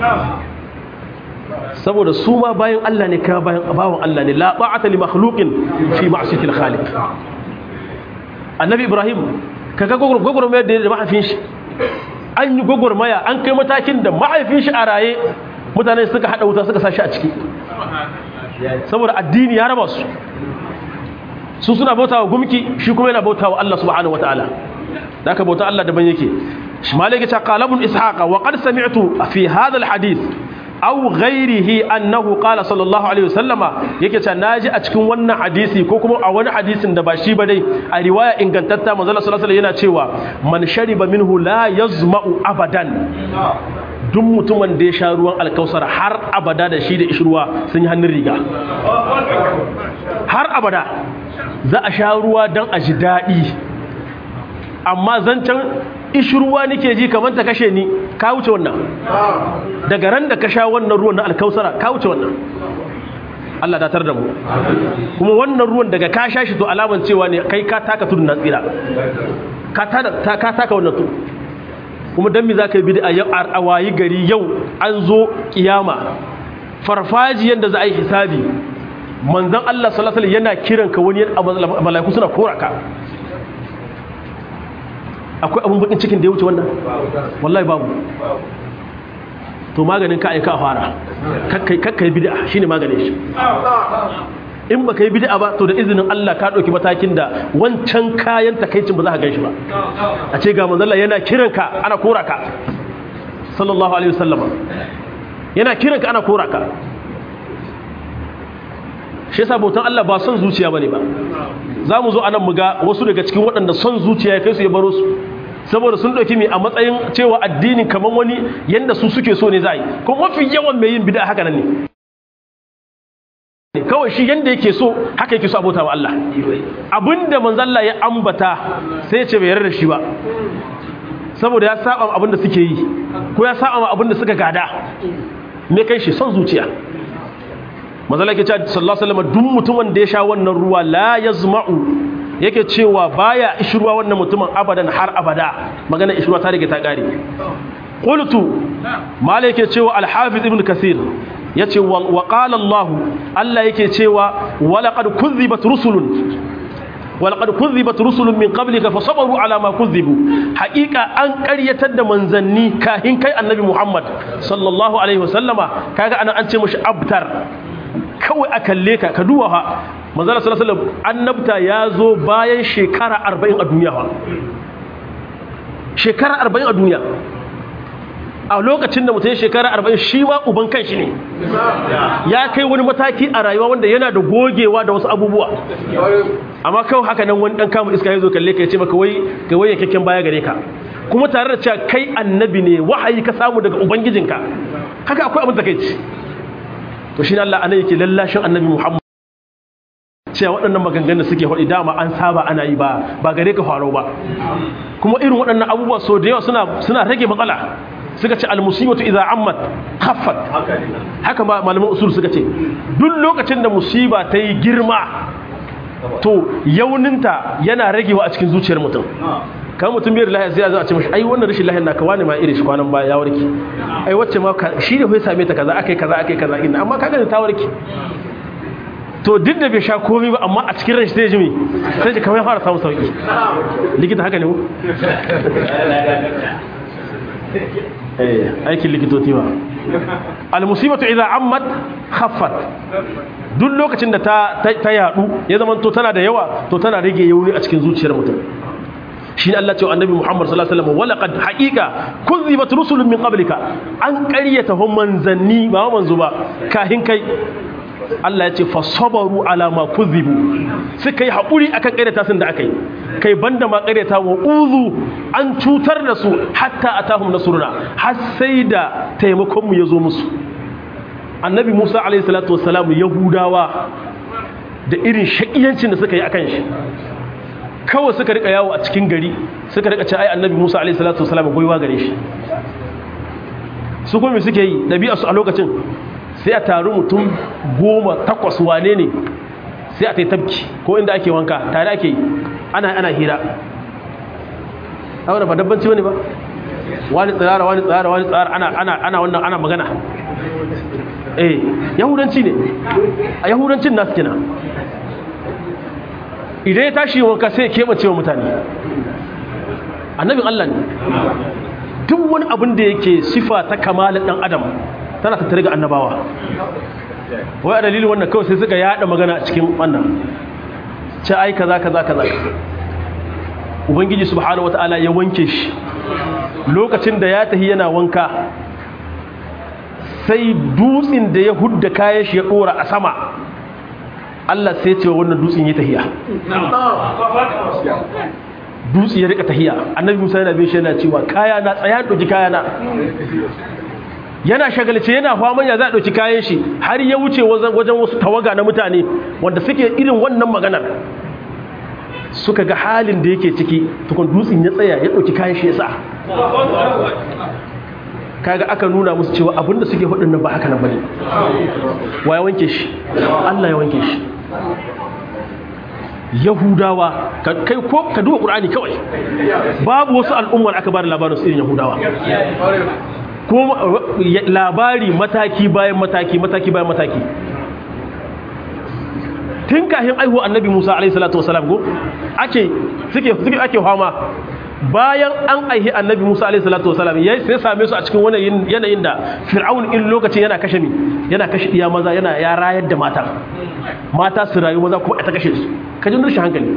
saboda su ma bayan Allah ne ka bayan bawan Allah ne la ta'ata li makhluqin fi ma'siyati al-khaliq annabi ibrahim kaga gogormaya da mahaifin shi an yi gogormaya an kai matakin da mahaifin shi a raye mutane suka hada wuta suka sashi a ciki saboda addini ya raba su su suna bautawa gumki shi kuma yana bautawa Allah subhanahu wataala da ka bauta Allah daban yake shi malaka ta qalabun ishaqa wa qad sami'tu fi hadha al-hadith aw ghairihi annahu qala sallallahu alaihi wasallama yake cewa naji a cikin wannan hadisi ko kuma a wani hadisin da ba shi ba dai a riwaya ingantatta manzo sallallahu alaihi yana cewa man shariba minhu la yazma'u abadan duk mutumin da ya sha ruwan alkausar har abada da shi da ishruwa sun yi hannun riga har abada za a sha ruwa dan a ji dadi amma zancan ishruwa nake ji kamar ta kashe ni ka wuce wannan daga ran da ka sha wannan ruwan na alkausara ka wuce wannan Allah datar da mu kuma wannan ruwan daga ka sha shi to alaman cewa ne kai ka taka tudun na tsira ka ta ka taka wannan tudun kuma dan me zaka yi bid'a yau a wayi gari yau an zo kiyama farfajiyan da za a yi hisabi manzon Allah sallallahu alaihi wasallam yana kiran ka wani malaiku suna kora ka akwai abun bakin cikin da ya wuce wannan wallahi babu to maganin ka aika fara kakkai kakkai bid'a shine maganin shi in baka yi bid'a ba to da izinin Allah ka dauki matakin da wancan kayan takeicin ba za ka ganshi ba a ce ga manzon Allah yana kiranka ana kora ka sallallahu alaihi wasallam yana kiranka ana kora ka shi yasa bautan Allah ba son zuciya bane ba zamu zo anan mu ga wasu daga cikin waɗanda son zuciya ya kai su ya baro su saboda sun dauki mi a matsayin cewa addinin kaman wani yanda su suke so ne za yi kuma mafi yawan mai yin bid'a haka nan ne kawai shi yanda yake so haka yake so abota wa Allah abinda manzon Allah ya ambata sai ya ce bai yarda da shi ba saboda ya saba abinda suke yi ko ya saba abinda suka gada me kai shi son zuciya manzon Allah yake cewa sallallahu alaihi wasallam duk mutumin da ya sha wannan ruwa la yazma'u yake cewa baya ishruwa wannan mutumin abadan har abada magana ishruwa ta rike ta kare qultu mala yake cewa al-hafiz ibn kasir yace wa qala Allah Allah yake cewa walaqad kuzzibat rusulun walaqad kuzzibat rusulun min qablika fasabaru ala ma kuzzibu haqiqa an qaryatar da manzanni kahin kai annabi Muhammad sallallahu alaihi wasallama kaga anan an ce mishi abtar kawai a kalle ka ka duwa fa manzala sallallahu alaihi wasallam annabta yazo bayan shekara arba'in a duniya fa shekara arba'in a duniya a lokacin da mutum shekara arba'in shi ma uban kanshi ne ya kai wani mataki a rayuwa wanda yana da gogewa da wasu abubuwa amma kawai haka nan wani dan kama iska yazo kalle ka ya ce maka wai kai wai yankakken baya gare ka kuma tare da cewa kai annabi ne wahayi ka samu daga ubangijinka haka akwai abin takeici to shi ne Allah ana yake lallashin annabi Muhammad cewa waɗannan maganganun suke faɗi dama an saba ana yi ba ba gare ka faro ba kuma irin waɗannan abubuwa so da yawa suna suna rage matsala suka ce almusibatu idza ammat khaffat haka ma malaman usul suka ce duk lokacin da musiba ta yi girma to yauninta yana ragewa a cikin zuciyar mutum kan mutum biyar lahiya sai a zo a ce mashi ai wannan rashin lahiyar naka wani ma irin shi kwanan baya ya warke ai wacce ma shi ne ya same ta kaza akai kaza akai kaza inna amma kaga ta warke to duk da bai sha komai ba amma a cikin ranshi sai ji me sai ji kamar ya fara samun sauki likita haka ne mu eh aikin likitoci ba al musibatu idza ammat khaffat duk lokacin da ta ta yadu ya zama to tana da yawa to tana rage yauni a cikin zuciyar mutum shi ne Allah ce wa annabi Muhammad sallallahu alaihi wasallam walaqad haqiqa kuzibat rusulun min qablika an qaryata hum manzanni ba manzo ba kahin kai Allah ya ce fasabaru ala ma kuzibu suka yi hakuri akan qaryata sun da akai kai banda ma qaryata wa uzu an cutar da su hatta atahum nasruna har sai da taimakon mu yazo musu annabi Musa alaihi salatu wassalam yahudawa da irin shakiyancin da suka yi akan shi kawai suka rika yawo a cikin gari suka rika ce ai annabi Musa alaihi salatu wasallam goyiwa gare shi su kuma suke yi dabi'a su a lokacin sai a taru mutum goma takwas wane ne sai a tai tabki ko inda ake wanka tare ake yi ana ana hira awara ba dabbanci bane ba wani tsara wani tsara wani tsara ana ana ana wannan ana magana eh yahudanci ne a yahudancin nasu kenan idan ya tashi wanka sai ya keɓace wa mutane annabin Allah ne duk wani abin da yake sifa ta kamalin ɗan adam tana tattare ga annabawa wai a dalilin wannan kawai sai suka yaɗa magana a cikin wannan ce ai kaza kaza kaza ubangiji subhanahu wataala ya wanke shi lokacin da ya tahi yana wanka sai dutsin da ya hudda kayan shi ya ɗora a sama Allah sai ce wannan dutsen yi tahiya dutse ya rika tahiya annabi Musa yana bin shi yana cewa kaya na tsaya doki kaya na yana shagalce yana faman ya za doki kayan shi har ya wuce wajen wasu tawaga na mutane wanda suke irin wannan maganar suka ga halin da yake ciki tukun dutsen ya tsaya ya doki kayan shi ya sa kaga aka nuna musu cewa abinda suke hudun nan ba haka nan bane wa ya wanke shi Allah ya wanke shi Yahudawa kai ko ka duba Qur'ani kawai babu wasu al'ummar aka bada labarin su irin Yahudawa kuma labari mataki bayan mataki mataki bayan mataki tun kafin aihuwa annabi Musa alaihi salatu wasalam go ake suke suke ake fama bayan an aihi annabi Musa alaihi salatu wasalam yayi sai same su a cikin wannan yanayin da Fir'aun in lokacin yana kashe mi yana kashe iya maza yana ya rayar da mata mata su rayu maza kuma ta kashe su kaji nurshi hankali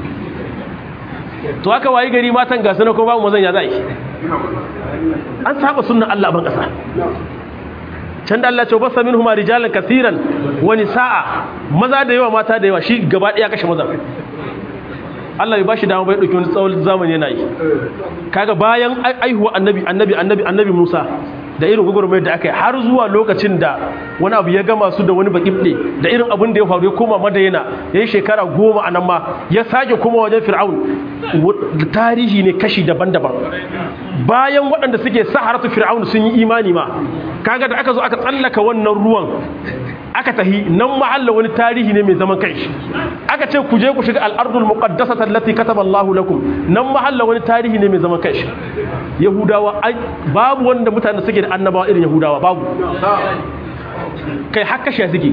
to aka wayi gari matan ga sanar kuma babu mazan ya zai an saba sunnan Allah ban kasa can da Allah ce basa minhuma rijalan kaseeran wa nisaa maza da yawa mata da yawa shi gaba daya kashe maza Allah bai bashi dama bai dauki wani tsawon zamani yana yi kaga bayan aihuwa annabi annabi annabi annabi Musa da irin gugurmai da aka yi har zuwa lokacin da wani abu ya gama su da wani bakibde da irin abin da ya faru ya koma Madayana yayin shekara goma anan ma ya sake koma wajen Fir'aun tarihi ne kashi daban-daban bayan waɗanda suke saharatu Fir'aun sun yi imani ma kaga da aka zo aka tsallaka wannan ruwan aka tahi nan mahalla wani tarihi ne mai zaman kai aka ce ku je ku shiga al-ardul muqaddasata allati kataba Allahu lakum nan mahalla wani tarihi ne mai zaman kai Yahudawa babu wanda mutane suke da annabawa irin Yahudawa babu kai haka shi suke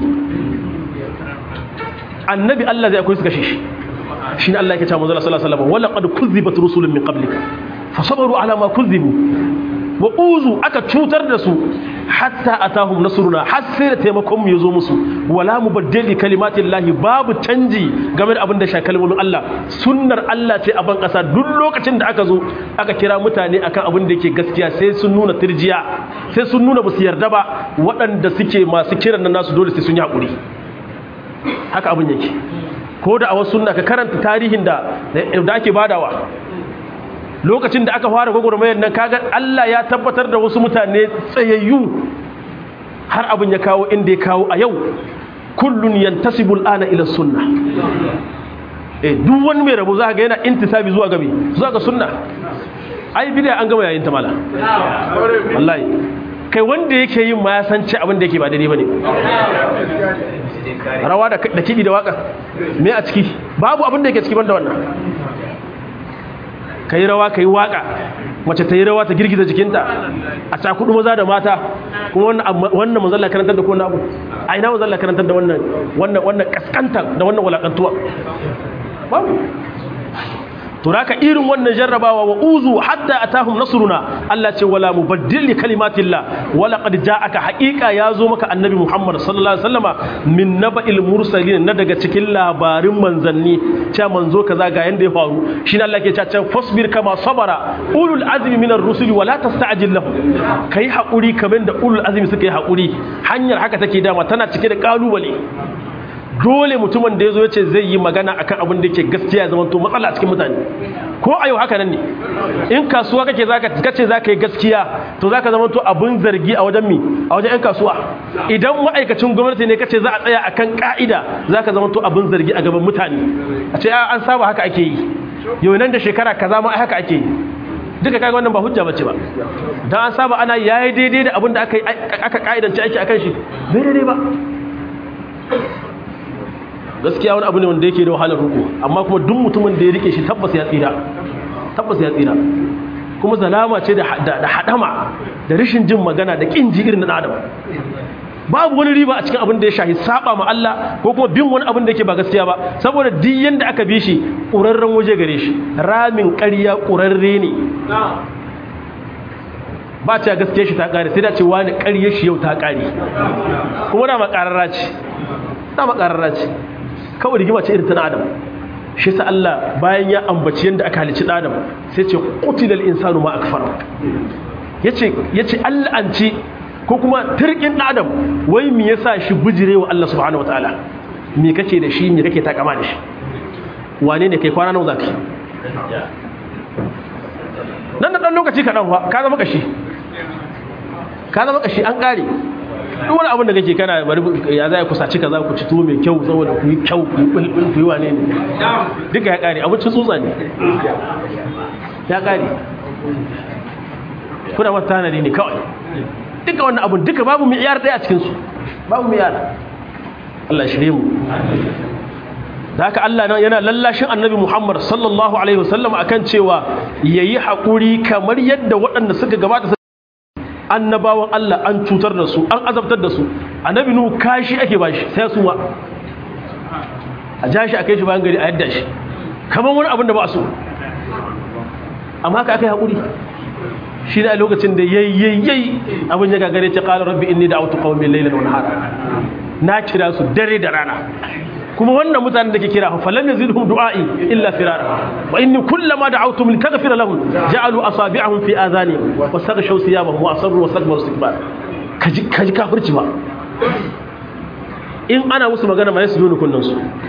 annabi Allah zai akwai su kashe shi shine Allah yake cewa manzo sallallahu alaihi wasallam wala qad kuzibat rusulun min qablika fasabaru ala ma kuzibu wa uzu aka cutar da su hatta atahum nasruna har sai da taimakon mu yazo musu wala mubaddili kalimatillahi babu canji game da abin da shakalmomin Allah sunnar Allah ce a ban kasa duk lokacin da aka zo aka kira mutane akan abin da yake gaskiya sai sun nuna tirjiya sai sun nuna basu yarda ba waɗanda suke masu kiran nan nasu dole sai sun yi hakuri haka abin yake ko da a wasu sunna ka karanta tarihin da da ake badawa lokacin da aka fara gwagwarmayar nan kaga Allah ya tabbatar da wasu mutane tsayayyu har abin ya kawo inda ya kawo a yau kullun yantasibul ana ila sunna eh duk wani mai rabo za ga yana intisabi zuwa gabe zuwa ga sunna ai bid'a an gama yayin ta mala wallahi kai wanda yake yin ma ya san ci abin da yake ba daidai bane rawa da da kidi da waka me a ciki babu abin da yake ciki banda wannan ka yi rawa ka yi waka mace ta yi rawa ta girgiza jikinta a cakudu maza da mata kuma wannan mazalla karantar da ko na abu a ina mazalla karantar da wannan wannan wannan kaskantar da wannan walakantuwa babu to raka irin wannan jarrabawa wa uzu hatta atahum nasruna Allah ce wala mubaddil li kalimatillah wala qad ja'aka haqiqa yazo maka annabi Muhammad sallallahu alaihi wasallama min naba'il mursalin na daga cikin labarin manzanni cewa manzo kaza ga yanda ya faru shine Allah ke cewa fasbir kama sabara ulul azmi minar rusuli wala tasta'jil lahum kai hakuri kamar da ulul azmi suka yi hakuri hanyar haka take dama tana cike da kalubale dole mutumin da ya zo ya ce zai yi magana akan abin da ke gaskiya zaman to matsala a cikin mutane ko a yau haka nan ne in kasuwa kake zaka kace zaka yi gaskiya to zaka zaman to abin zargi a wajen mi a wajen yan kasuwa idan ma'aikacin gwamnati ne kace za a tsaya akan ka'ida zaka zaman to abin zargi a gaban mutane a ce an saba haka ake yi yau nan da shekara kaza ma haka ake yi duka kaga wannan ba hujja bace ba dan an saba ana yayi daidai da abin da aka aka ka'idance ake akan shi bai daidai ba gaskiya wani abu ne wanda yake da wahalar ruku amma kuma duk mutumin da ya rike shi tabbas ya tsira tabbas ya tsira kuma zalama ce da da hadama da rishin jin magana da kin ji irin na adam babu wani riba a cikin abin da ya shahi saba ma Allah ko kuma bin wani abin da yake ba gaskiya ba saboda duk yanda aka bi shi ƙurarren waje gare shi ramin ƙarya ƙurarre ne ba ta gaskiya shi ta ƙare sai da ce wani ƙarya shi yau ta ƙare kuma da makararra ce da makararra ce kawai rigima ce irin ta adam shi sa Allah bayan ya ambaci yanda aka halicci adam sai ce qutilal insanu ma akfara yace yace Allah an ce ko kuma turkin adam wai me yasa shi bijirewa Allah subhanahu wataala me kake da shi me kake takama da shi wane ne kai kwana nawa zaka nan da dan lokaci kadan fa ka zama kashi ka zama kashi an kare duk wani abin da kake kana bari ya zai kusaci kaza ku ci tuwo mai kyau saboda ku yi kyau ku yi bulbul ku yi wane ne duka ya kare abincin tsutsa ne ya kare kuna mata tanadi ne kawai duka wannan abun duka babu mi'yar ɗaya a cikinsu babu mi'yar. Allah shirye mu. Da haka Allah yana lallashin annabi Muhammad sallallahu alaihi wasallam akan cewa yayi haƙuri kamar yadda waɗanda suka gabata annabawan Allah an cutar da su an azabtar da su. Annabi Nuhu kashi ake bashi sai su ma a ja shi a kai shi bayan gari a yadda shi kamar wani abin da ba su, amma haka aka yi haƙuri. Shi ne a lokacin da yayyayyai abin ya gagare ce qala rabbi inni da'awtu qaumi laylan wa nahara, na kira su dare da rana, kuma wannan mutanen da ke kira fa lam yazidhum du'a'i illa firara wa inni kullama da'awtum litaghfira lahum ja'alu asabi'ahum fi adhanihim wastaghshaw thiyabahum wa asarru wastakbaru istikbar. kaji kaji kafirci ba, in ana musu magana mai su dole kunnansu.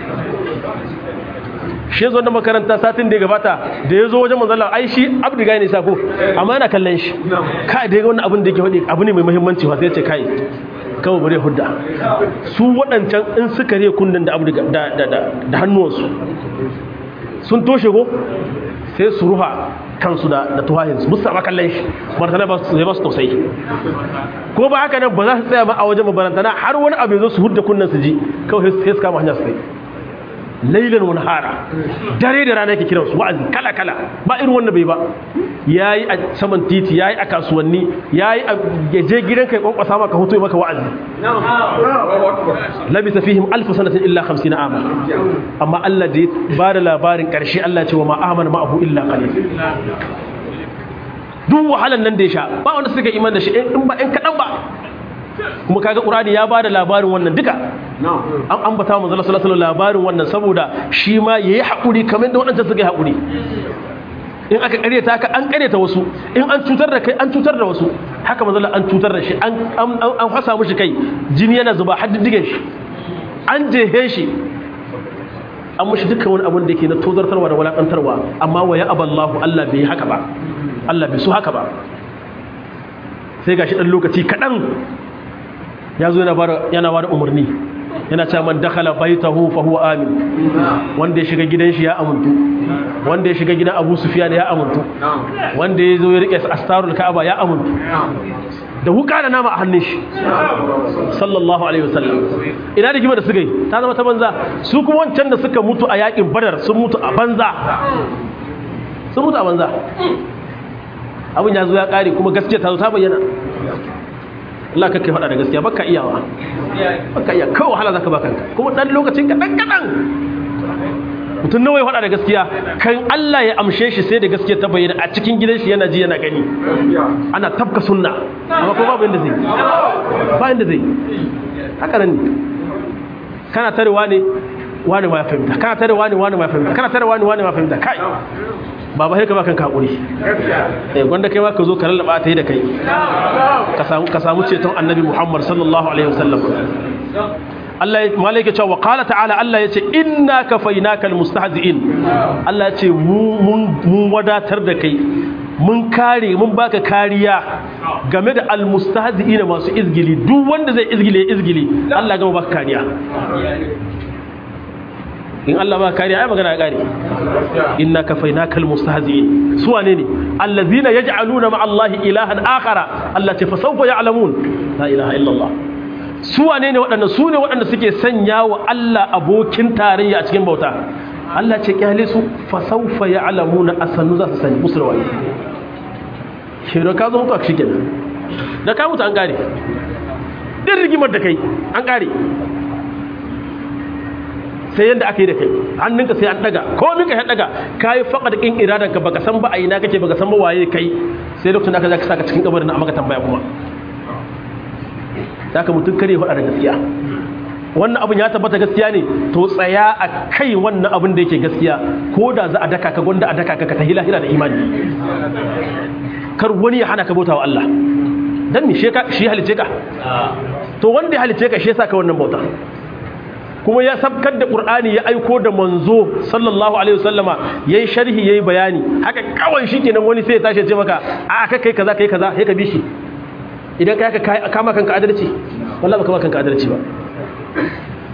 Shi yazo da makaranta satin da ya gabata da yazo wajen manzon Allah, ai shi abdiga ne sako amma yana kallon shi kai da wannan abin da yake faɗi abu ne mai muhimmanci fa sai ya ce kai kawai bare hudda su waɗancan in suka riya kunnan da abdiga da da da hannuwansu sun toshe go sai su ruha kansu da da tuwahin su musa kallon shi martana ba su ba su tausayi ko ba haka nan ba za su tsaya ba a wajen mabarantana har wani abu yazo su hudda kunnan su ji kawai sai su kama hanya su sai lailan wa nahara, dare da rana yake kiransu wa'azi kala kala ba irin wannan bai ba. Yayi a saman titi, yayi a kasuwanni, yayi a je gidan kai kwankwasa maka hoto maka wa'azi. Labisa fihim alf sanatin illa khamsina ama, amma Allah da ba da labarin karshe Allah ya ce wa ma amana ma'ahu illa qalil. Duk wahalan nan da ya sha ba wanda suka iman da shi in ba in kadan ba. Kuma kaga Qur'ani ya bada labarin wannan duka an ambata manzo sallallahu alaihi wasallam labarin wannan saboda shi ma yayi hakuri kamar da wadannan suka yi hakuri. In aka kareta ka an kareta wasu, in an cutar da kai an cutar da wasu, haka manzo an cutar da shi an an an fasa mishi kai, jini yana zuba har diddigen shi, an jehe shi, an mishi dukkan wani abun da yake na tozartarwa da walakantarwa, amma wa ya aballahu, Allah bai haka ba, Allah bai so haka ba. Sai gashi dan lokaci kadan ya zo yana bada umarni, yana cewa man dakhala baytahu fa huwa amin, wanda ya shiga gidan shi ya amuntu, wanda ya shiga gidan Abu Sufyan ya amuntu, wanda ya zo ya rike astarul Ka'aba ya amuntu, da wuka da nama a hannun shi sallallahu alaihi wasallam. Ina da kima da suka yi ta zama ta banza. Su kuma wancan da suka mutu a yakin Badar sun mutu a banza, sun mutu a banza. Abin ya zo ya kare kuma gaskiya ta zo ta bayyana. Allah kake faɗa da gaskiya baka iyawa, baka iya kawai wahala zaka baka kanka, kuma dan lokacin ka dan kadan mutum nawa ya faɗa da gaskiya kan Allah ya amshe shi sai da gaskiya ta bayyana a cikin gidan shi yana ji yana gani ana tabka sunna, amma ko babu inda zai ba inda zai haka nan ne. Kana tarewa ne wani ma ya fahimta, kana tarewa ne wani ma ya fahimta, kana tarewa ne wani ma ya fahimta, kai baba sai ka baka hakuri eh gwanda kai ma ka zo ka lallaba ta yi da kai ka samu ka samu ceton annabi Muhammad sallallahu alaihi wasallam. Allah malaika ce wa qala ta'ala, Allah yace inna kafaynakal mustahzi'in, Allah yace mu mun wadatar da kai, mun kare mun baka kariya game da almustahzi'in masu izgili, duk wanda zai izgile izgili Allah ga baka kariya. In Allah ba kariya ai magana ya kare. Inna kafaynakal mustahzi'in, su wane ne? Allazina yaj'aluna ma Allahi ilahan akhara, Allah ce fa sawfa ya'lamun. La ilaha illa Allah. Su wane ne waɗanda su ne waɗanda suke sanya wa Allah abokin tarayya a cikin bauta? Allah ce kyale su fa sawfa ya'lamuna, asanu za su sani musu da wani. Shi da ka zo mutu a shi kenan. Da ka mutu an kare. Din rigimar da kai an kare. Sai yanda aka yi da kai hannunka sai an daga ko minka ya daga kai faqad kin iradanka baka san ba a ina kake baka san ba waye kai, sai lokacin da aka zaka saka cikin kabarin amma ka tambaya kuma zaka mutun kare faɗa da gaskiya. Wannan abin ya tabbata gaskiya ne to tsaya a kai wannan abin da yake gaskiya, ko da za a daka ka gonda a daka ka ka tahila hira da imani. Kar wani ya hana ka bautawa Allah, dan mi shi shi halice ka to wanda ya halice ka shi yasa ka wannan bauta, kuma ya sabkar da Qur'ani ya aiko da manzo sallallahu alaihi wasallama yayi sharhi yayi bayani. Haka kawai shikenan wani sai ya tashi ya ce maka a kai kai kaza kai kaza sai ka bi shi. Idan kai ka kama kanka adalci wallahi baka kanka adalci ba.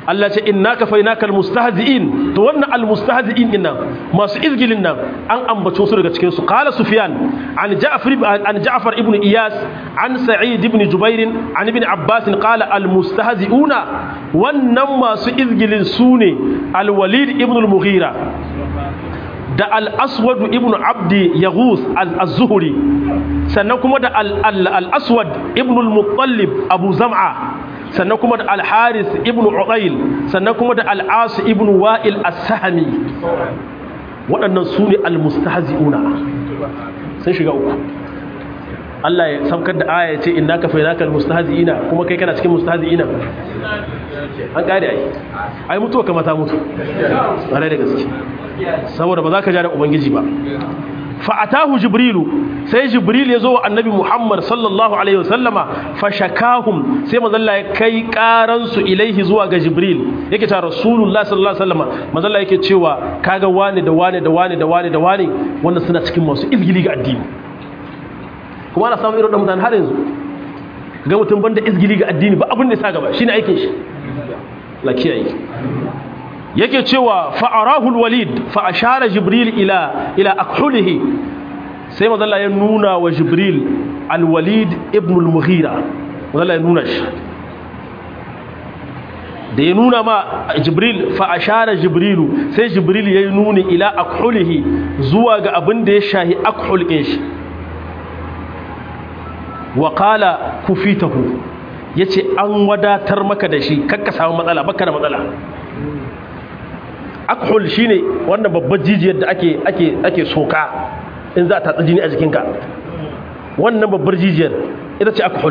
Allah ce innaka fainaka almustahzi'in to wannan almustahzi'in din nan masu izgilin nan an ambace su daga cikin su qala sufyan an ja'far an ja'far ibn iyas an sa'id ibn jubair an ibn abbas qala almustahzi'una wannan masu izgilin sune alwalid ibn al-mughira da al-aswad ibn abdi yaghus az-zuhri sannan kuma da al-aswad ibn al-muttalib abu zam'a sannan kuma da al-haris ibn uqayl sannan kuma da al-as ibn wa'il as-sahmi waɗannan su ne al-mustahzi'una sun shiga uku Allah ya saukar da aya ya ce innaka fainaka al-mustahzi'ina kuma kai kana cikin mustahzi'ina an kare ai ai mutuwa kamar ta mutu bare da gaske saboda ba za ka ja da ubangiji ba fa'atahu jibrilu sai jibril ya zo wa annabi muhammad sallallahu alaihi wasallama fashakahum sai mazalla ya kai karansu ilaihi zuwa ga jibril yake ta rasulullah sallallahu alaihi wasallama mazalla yake cewa kaga wani da wani da wani da wani da wani wanda suna cikin masu izgili ga addini kuma ana samun irin da mutane har yanzu ga mutum banda izgili ga addini ba abin da ya sa gaba shine aikin shi la kiyaye yake cewa fa'arahul walid fa ashara jibril ila ila akhulihi sai manzo Allah ya nuna wa jibril al-walid ibn al-mughira manzo Allah ya nuna shi da ya nuna ma jibril fa ashara jibrilu sai jibril ya nuni ila akhulihi zuwa ga abin da ya shahi akhul din shi wa qala kufitahu yace an wadatar maka da shi kakka samu matsala baka da matsala akhul shine wannan babbar jijiyar da ake ake ake soka in za ta jini a jikinka wannan babbar jijiyar ita ce akhul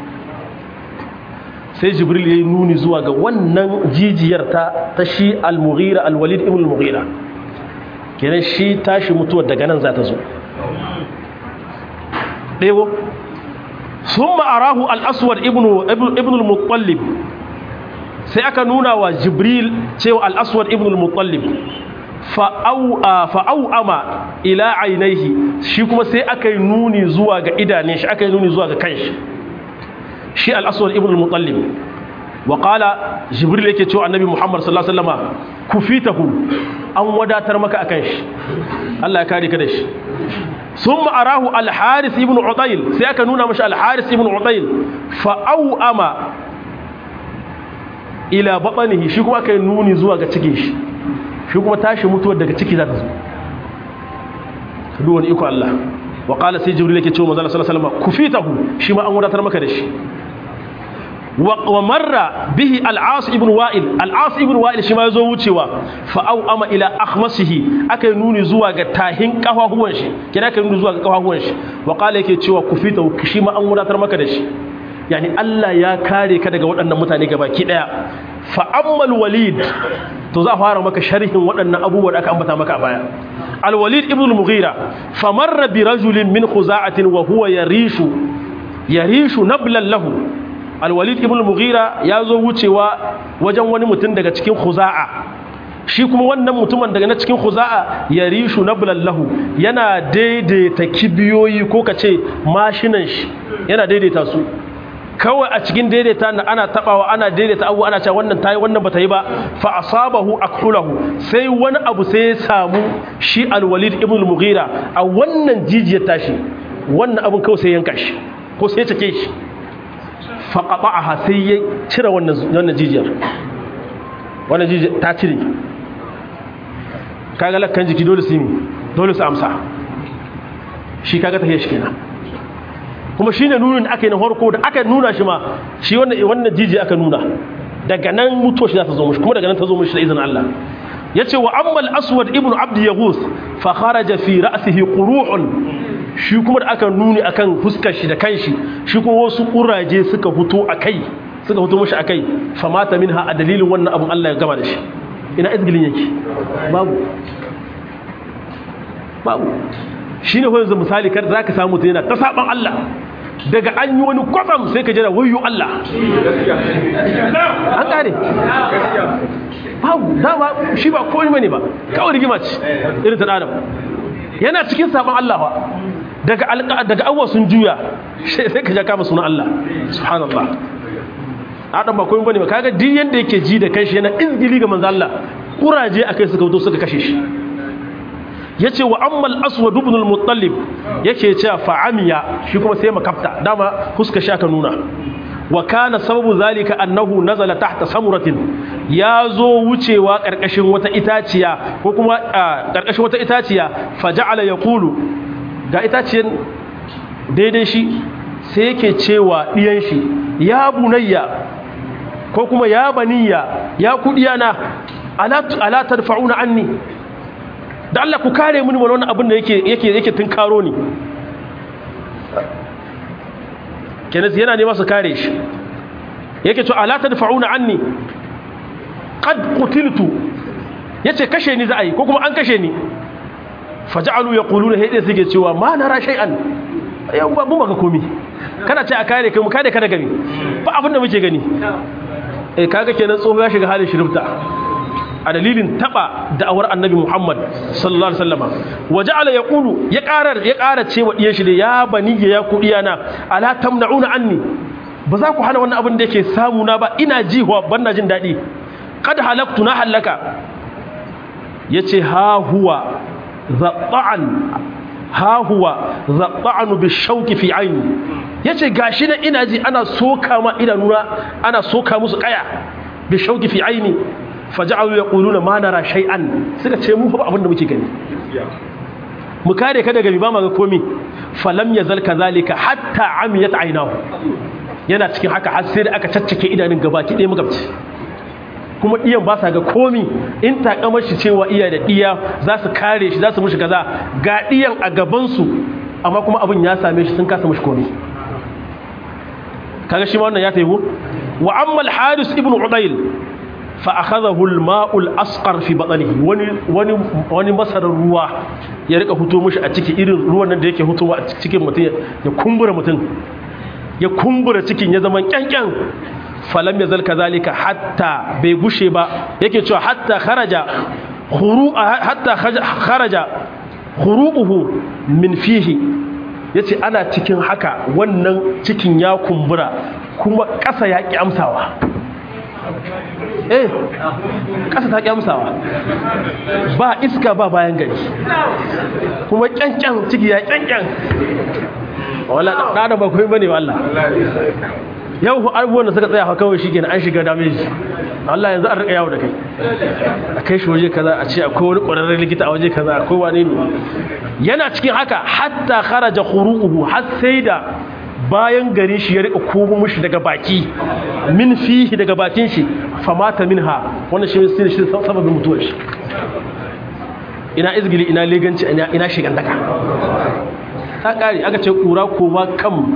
sai jibril yayi nuni zuwa ga wannan jijiyar ta ta shi al-mughira al-walid ibn al-mughira kenan shi tashi mutuwar daga nan za ta zo dego thumma arahu al-aswad ibn ibn al-muttalib sai aka nuna wa jibril cewa al-aswad ibn al-muttalib fa'au'ama ila ainihi shi kuma sai aka yi nuni zuwa ga idanun shi aka yi nuni zuwa ga kanshi shi al-aswad ibn al-muttalib wa qala jibril yake cewa annabi muhammad sallallahu alaihi wasallam kufitahu an wadatar maka akan shi Allah ya kare ka da shi summa arahu al-haris ibn utayl sai aka nuna mashi al-haris ibn utayl fa'au'ama ila baɓanihi shi kuma aka yi nuni zuwa ga cikin shi shi kuma tashi mutuwar daga ciki za ta zo duwani iko Allah wa ƙala sai jibril yake cewa manzala sallallahu alaihi wasallam kufitahu shi ma an wadatar maka da shi wa marra bihi al-as ibn wa'il al-as ibn wa'il shi ma yazo wucewa fa au ama ila akhmasihi aka yi nuni zuwa ga tahin kafahuwan shi kina aka yi nuni zuwa ga kafahuwan shi wa ƙala yake cewa kufitahu shi ma an wadatar maka da shi yani Allah ya kare ka daga waɗannan mutane gabaki ɗaya fa'ammal walid to za a fara maka sharhin waɗannan abubuwa da aka ambata maka a baya al-walid ibn al-mughira famarra bi rajulin min khuza'atin wa huwa yarishu yarishu nablan lahu al-walid ibn al-mughira ya zo wucewa wajen wani mutum daga cikin khuza'a shi kuma wannan mutumin daga na cikin khuza'a yarishu nablan lahu yana daidaita kibiyoyi ko kace mashinan shi yana daidaita su kawai a cikin daidaita na ana tabawa ana daidaita abu ana cewa wannan tayi wannan bata yi ba fa asabahu akhulahu sai wani abu sai ya samu shi al-walid ibn al-mughira a wannan jijiyar tashi wannan abun kawai sai yanka shi ko sai ya take shi fa qata'aha sai ya cire wannan wannan jijiyar wannan jijiyar ta cire kaga lakkan jiki dole su yi dole su amsa shi kaga ta shi kenan kuma shine nunin aka yi na farko da aka nuna shi ma shi wannan wannan jiji aka nuna daga nan mutuwa shi za ta zo mishi kuma daga nan ta zo mishi da izinin Allah yace wa ammal aswad ibnu abd yaghus fa kharaja fi ra'sihi quru'un shi kuma da aka nuni akan fuskar shi da kanshi shi kuma wasu kuraje suka fito akai suka fito mishi akai fa mata minha a dalilin wannan abun Allah ya gama da shi ina izgilin yake babu babu shi ne wanzu misali kar za ka samu yana ta saban Allah daga an yi wani kwatsam sai ka jira wayo Allah an ƙare babu dama shi ba kowai mane ba kawai rigima ce irin ta adam yana cikin saban Allah ba daga daga awwa sun juya sai ka ja kama sunan Allah subhanallah adam ba komai bane ba kaga duk yanda yake ji da kanshi yana izgili ga manzo Allah kuraje akai suka fito suka kashe shi yace wa ammal aswad ibn al-muttalib yake cewa fa amiya shi kuma sai makafta dama huska shaka nuna wa kana sababu zalika annahu nazala tahta samuratin yazo wucewa karkashin wata itaciya ko kuma karkashin wata itaciya faja'ala yaqulu ga itaciyan daidai shi sai yake cewa diyan shi ya bunayya ko kuma ya baniya ya kudiyana ala ala tadfa'una anni da Allah ku kare mini wannan abin da yake yake yake tunkaro ni kenan yana nema su kare shi yake to ala tadfa'una anni qad qutiltu yace kashe ni za a yi ko kuma an kashe ni faj'alu yaquluna hayda suke cewa ma nara shay'an yau ba mu maka komi kana ce a kare kai mu kare ka daga ni ba abin da muke gani eh kaga kenan tsoho ya shiga halin shirifta a dalilin taba da'awar annabi Muhammad sallallahu alaihi wasallama waja'ala yaqulu ya qarar ya qara cewa diyan shi ya bani ya kudiyana ala tamna'una anni ba za ku hana wannan abin da yake samu na ba ina ji wa banna jin dadi qad halaktu na halaka yace ha huwa zatta'an ha huwa zatta'anu bishauki fi aini yace gashi na ina ji ana soka ma idanuna ana soka musu kaya bishauki fi aini faja'alu yaquluna ma nara shay'an suka ce mu fa abinda muke gani mu kare ka daga bi ba ma ga komi falam yazal kadhalika hatta amiyat aynahu yana cikin haka har sai da aka caccake idanun gabaki ɗaya magabci kuma iyan ba sa ga komi in takamar shi cewa iya da iya za su kare shi za su mushi kaza ga iyan a gaban su amma kuma abin ya same shi sun kasa mushi komi kaga shi ma wannan ya taibu wa amma al-haris ibn udayl فأخذه الماء الأسقر في بطنه wani wani wani masarar ruwa ya rika fito mishi a cikin irin ruwan nan da yake fitowa a cikin mutum ya kumbura mutum ya kumbura cikin ya zama kyankyan falam yazal kazalika hatta bai gushe ba yake cewa hatta kharaja khuru hatta kharaja khuruquhu min fihi yace ana cikin haka wannan cikin ya kumbura kuma ƙasa ya ki amsawa eh ƙasa ta kyamsawa ba iska ba bayan gari kuma kyankyan ciki ya kyankyan wala da da ba kai bane wallah yau abubuwan da suka tsaya kawai shikenan an shiga damage Allah yanzu an rika yawo da kai a kai shi waje kaza a ce akwai wani ƙwararren likita a waje kaza akwai wani ne yana cikin haka hatta kharaja khuru'uhu har sai da bayan gari shi ya rika komo mushi daga baki min fihi daga bakin shi famata minha wannan shi ne shi sababin mutuwar shi ina izgili ina leganci ina ina shigantaka ta kare aka ce kura koma kam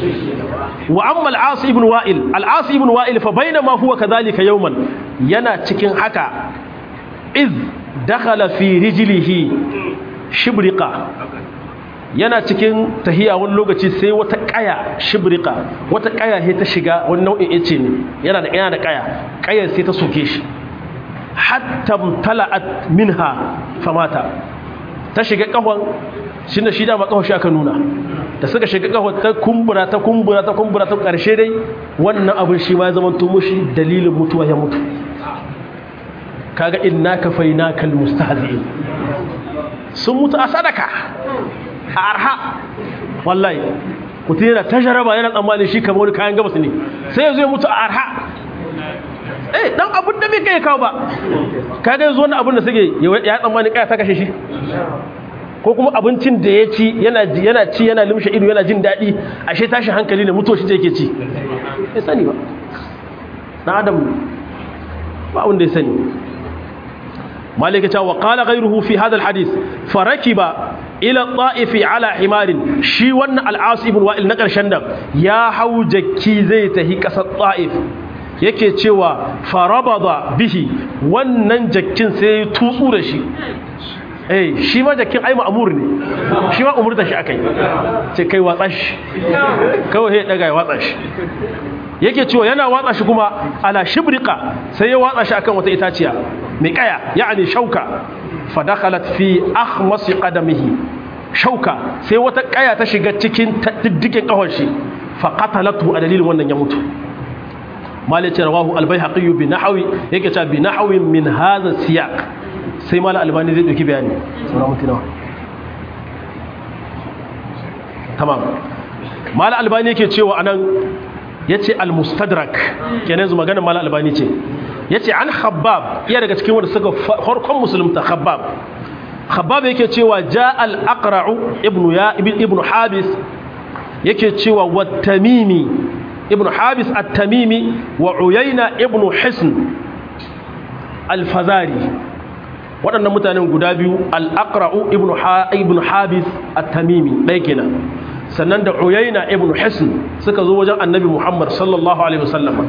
wa amma al-as ibn wa'il al-as ibn wa'il fa bainama huwa kadhalika yawman yana cikin haka iz dakhala fi rijlihi shibriqa yana cikin tahiya wani lokaci sai wata kaya shibrika wata kaya sai ta shiga wani nau'in ice ne yana da yana da kaya kayar sai ta soke shi hatta tala'at minha famata ta shiga kahon shine shi da ma kahon shi aka nuna da suka shiga kahon ta kumbura ta kumbura ta kumbura ta karshe dai wannan abin shi ma ya zama to mushi dalilin mutuwa ya mutu kaga innaka fainakal mustahzi'in sun mutu a sadaka a arha wallahi mutum yana ta jaraba yana tsammanin shi kamar wani kayan gabas ne sai yanzu ya mutu a arha eh dan abin da bai kai kawo ba kaga yanzu wannan abin da suke ya tsammanin kaya ta kashe shi ko kuma abincin da ya ci yana yana ci yana limshe ido yana jin daɗi ashe tashi hankali ne mutuwa shi da yake ci bai sani ba dan adam ba wanda ya sani مالك وقال غيره في هذا الحديث فركب إلى الطائف على حمار شي ون العاص ابن وائل نقر شندم يا حوجكي زي تهي كسا الطائف yake cewa farabada bihi wannan jakkin sai tutsu da shi eh shi ma jakkin ai ma'mur ne shi ma umurta shi akai ce kai watsa shi kawai sai daga ya watsa shi yake cewa yana watsa shi kuma ala shibriqa sai ya watsa shi akan wata itaciya mai kaya yani shauka fa dakhalat fi akhmas qadamihi shauka sai wata kaya ta shiga cikin diddikin kahon shi fa qatalatu a dalilin wannan ya mutu malik rawahu al-baihaqi bi nahwi yake cewa bi nahwi min hadha siyaq sai mala albani zai dauki bayani sauran mutuna tamam mala albani yake cewa anan yace al-mustadrak kenan yanzu maganar mala albani ce yace an khabbab iya daga cikin wanda suka farkon musulunta khabbab khabbab yake cewa ja al-aqra'u ibnu ya ibnu habis yake cewa wat-tamimi ibnu habis at-tamimi wa uyayna ibnu hisn al-fazari waɗannan mutanen guda biyu al-aqra'u ibnu ha ibnu habis at-tamimi dai kenan sannan da uyayna ibnu hisn suka zo wajen annabi muhammad sallallahu alaihi wasallam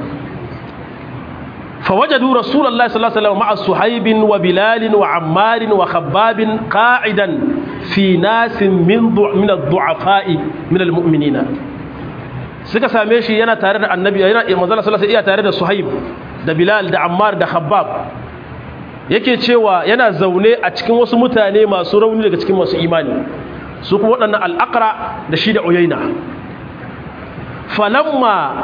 فوجدوا رسول الله صلى الله عليه وسلم مع صهيب وبلال وعمار وخباب قاعدا في ناس من من الضعفاء من المؤمنين suka same shi yana tare da annabi yana manzo sallallahu alaihi wasallam tare da Suhaib da Bilal da Ammar da Khabbab yake cewa yana zaune a cikin wasu mutane masu rauni daga cikin masu imani su kuma waɗannan al-Aqra da shi da Uyayna falamma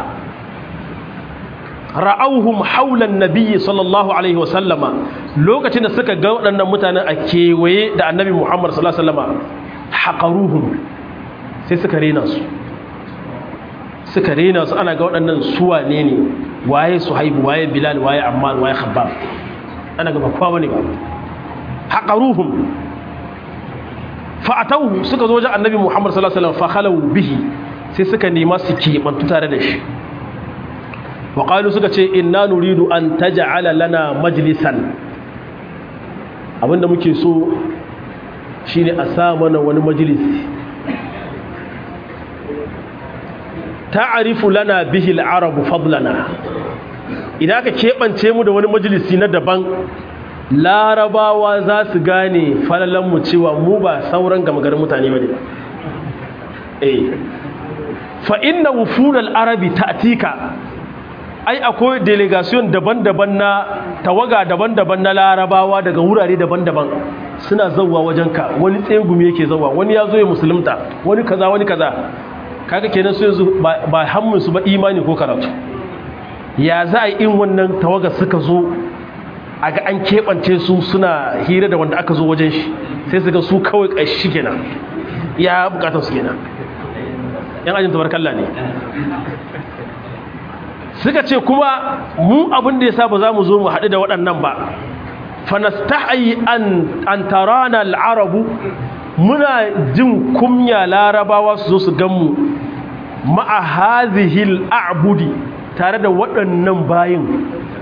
ra'auhum haulan nabiyyi sallallahu alaihi wasallama lokacin da suka ga waɗannan mutanen a kewaye da annabi Muhammad sallallahu alaihi wasallama haqaruhum sai suka rena su suka rena su ana ga waɗannan suwa ne ne waye Suhaibu waye Bilal waye Ammar waye Khabbab ana ga bakwa bane ba haqaruhum fa atawhu suka zo wajen annabi Muhammad sallallahu alaihi wasallam fa khalu bihi sai suka nema su kebantu tare da shi waƙalu suka ce inna nuridu an taj'ala lana majlisan abinda muke so shine a sa mana wani majalisi ta'arifu lana bihi al-arabu fadlana idan ka keɓance mu da wani majalisi na daban larabawa za su gane falalan mu cewa mu ba sauran gama garin mutane bane ba eh fa inna wufudal arabi ta'tika ai akwai delegation daban-daban na tawaga daban-daban na larabawa daga wurare daban-daban suna zauwa wajenka wani tsegumi yake zauwa wani ya zo ya musulunta wani kaza wani kaza kaga kenan su yanzu ba hammin su ba imani ko karatu ya za a yi in wannan tawaga suka zo a ga an keɓance su suna hira da wanda aka zo wajen shi sai su ga su kawai ƙashi kenan ya bukatar su kenan yan ajin tabarkalla ne suka ce kuma mu abin da ya sa ba za mu zo mu haɗu da waɗannan ba fanastahi an an tarana al'arabu muna jin kumya larabawa su zo su gan mu ma'a hadhihi al'abudi tare da waɗannan bayin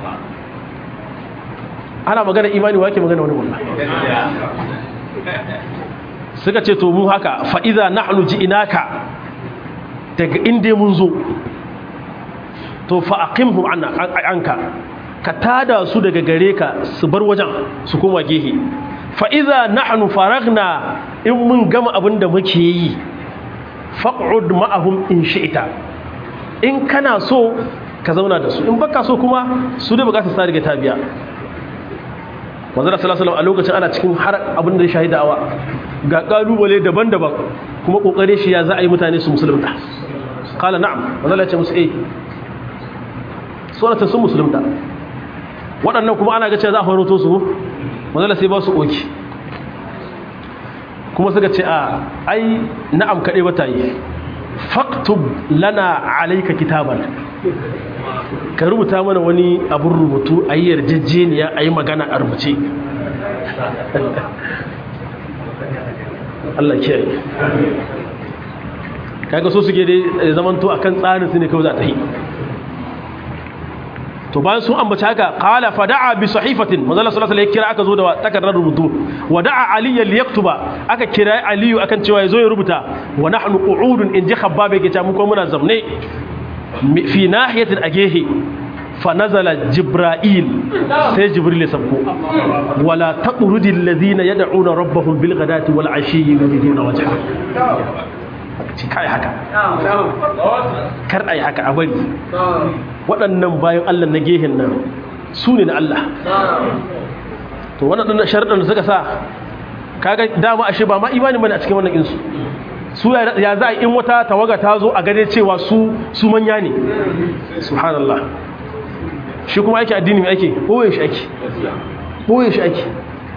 ana magana imani wa ke magana wani wallah suka ce to mu haka fa idza nahnu ji'inaka daga inda mun zo to fa aqimhum anka ka tada su daga gare ka su bar wajen su koma gehe fa idza nahnu faragna in mun gama abinda muke yi faq'ud ma'ahum in shi'ta in kana so ka zauna da su in baka so kuma su dai bukatar sa riga ta biya manzo sallallahu alaihi wasallam a lokacin ana cikin har abin da ya shahida awa ga kalubale daban-daban kuma kokare shi ya za a yi mutane su musulunta qala na'am manzo ya ce musu eh sunatan sun musulunta waɗannan kuma ana ga cewa za a faroto su manzo sai ba su oki kuma suka ce a ai na'am kade wata yi faktub lana alayka kitaban ka rubuta mana wani abun rubutu a yi yarjejeniya a yi magana a rubuce Allah kiyaye kaga so suke dai zamanto akan tsarin su ne kawai za ta yi to bayan sun ambaci haka qala fada'a bi sahifatin manzo Allah sallallahu alaihi wasallam kira aka zo da takardar rubutu wa da'a ali liyaktuba aka kira aliyu akan cewa yazo ya rubuta wa nahnu qu'udun in ji khabbab yake ta mu ko muna zamne fi nahiyatin agehe fa nazala jibril sai jibril ya sabko wala taqrudil ladina yad'una rabbahum bil ghadati wal ashi yuriduna wajha ci kai haka kar ai haka a bari waɗannan bayan Allah na gehen nan su ne na Allah to waɗannan sharuɗan da suka sa kaga dama ashe ba ma imani bane a cikin wannan insu su ya za a in wata tawaga ta zo a gane cewa su su manya ne subhanallah shi kuma ake addini mai ake boye shi ake boye shi ake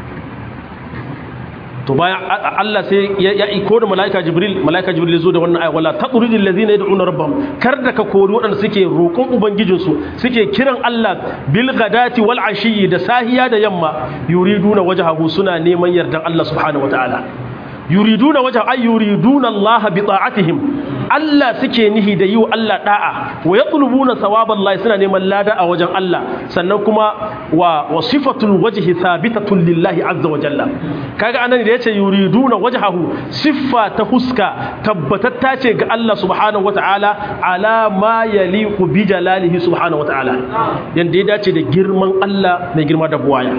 to bayan Allah sai ya iko da malaika jibril malaika jibril ya zo da wannan ayat wala taqridil ladina yad'una rabbahum kar da ka kori wadanda suke roƙon ubangijin su suke kiran Allah bil ghadati wal ashi da sahiya da yamma yuriduna wajhahu suna neman yardan Allah subhanahu wataala yuriduna wajha ay yuriduna Allah bi ta'atihim Allah suke nihi da yi wa Allah da'a wa yatlubuna sawaballahi suna neman lada a wajen Allah sannan kuma wa wasifatul wajhi thabitatun lillahi azza wa jalla kaga anan da yace yuriduna wajhahu siffa ta huska tabbatatta ce ga Allah subhanahu wataala ala ma yaliqu bi jalalihi subhanahu wataala yanda ya dace da girman Allah mai girma da buwaya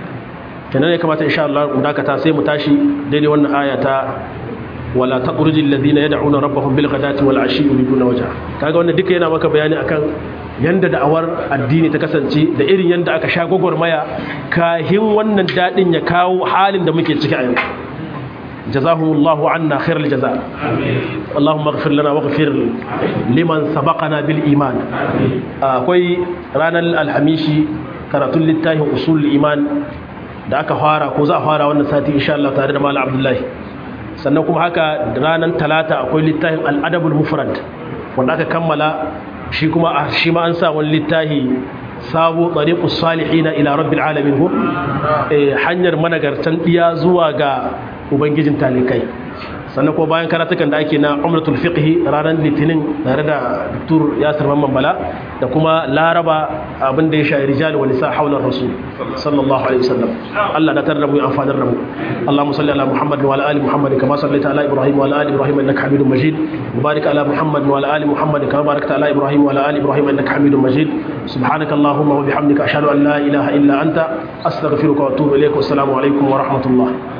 kenan ya kamata insha Allah mu dakata sai mu tashi daidai wannan aya ta wala taqrujil ladina yad'una rabbahum bil ghadati wal ashi yuriduna wajha kaga wannan duka yana maka bayani akan yanda da'awar addini ta kasance da irin yanda aka sha gogormaya kahin wannan dadin ya kawo halin da muke ciki a yanzu jazahumullahu anna khairal jaza amin allahumma ighfir lana waghfir liman sabaqana bil iman akwai ranar alhamishi karatun littafin usul iman da aka fara ko za a fara wannan sati insha Allah tare da Malam Abdullahi sannan kuma haka ranar talata akwai littafin al-adabul mufrad wanda aka kammala shi kuma shi ma an sa wani littafi sabo tariqus salihin ila rabbil alamin ko eh hanyar managartan diya zuwa ga ubangijin talikai sannan ko bayan karatukan da ake na umratul fiqh ranar litinin tare da Dr. Yasir Mamman Bala da kuma Laraba abin da ya shafi rijal wa nisa haular rasul sallallahu alaihi wasallam Allah da tarda mu amfanar da mu Allahumma salli ala Muhammad wa ala ali Muhammad kama sallaita ala Ibrahim wa ala ali Ibrahim innaka Hamidum Majid mubarak ala Muhammad wa ala ali Muhammad kama barakta ala Ibrahim wa ala ali Ibrahim innaka Hamidum Majid subhanaka Allahumma wa bihamdika ashhadu an la ilaha illa anta astaghfiruka wa atubu ilaik wa assalamu alaikum wa rahmatullah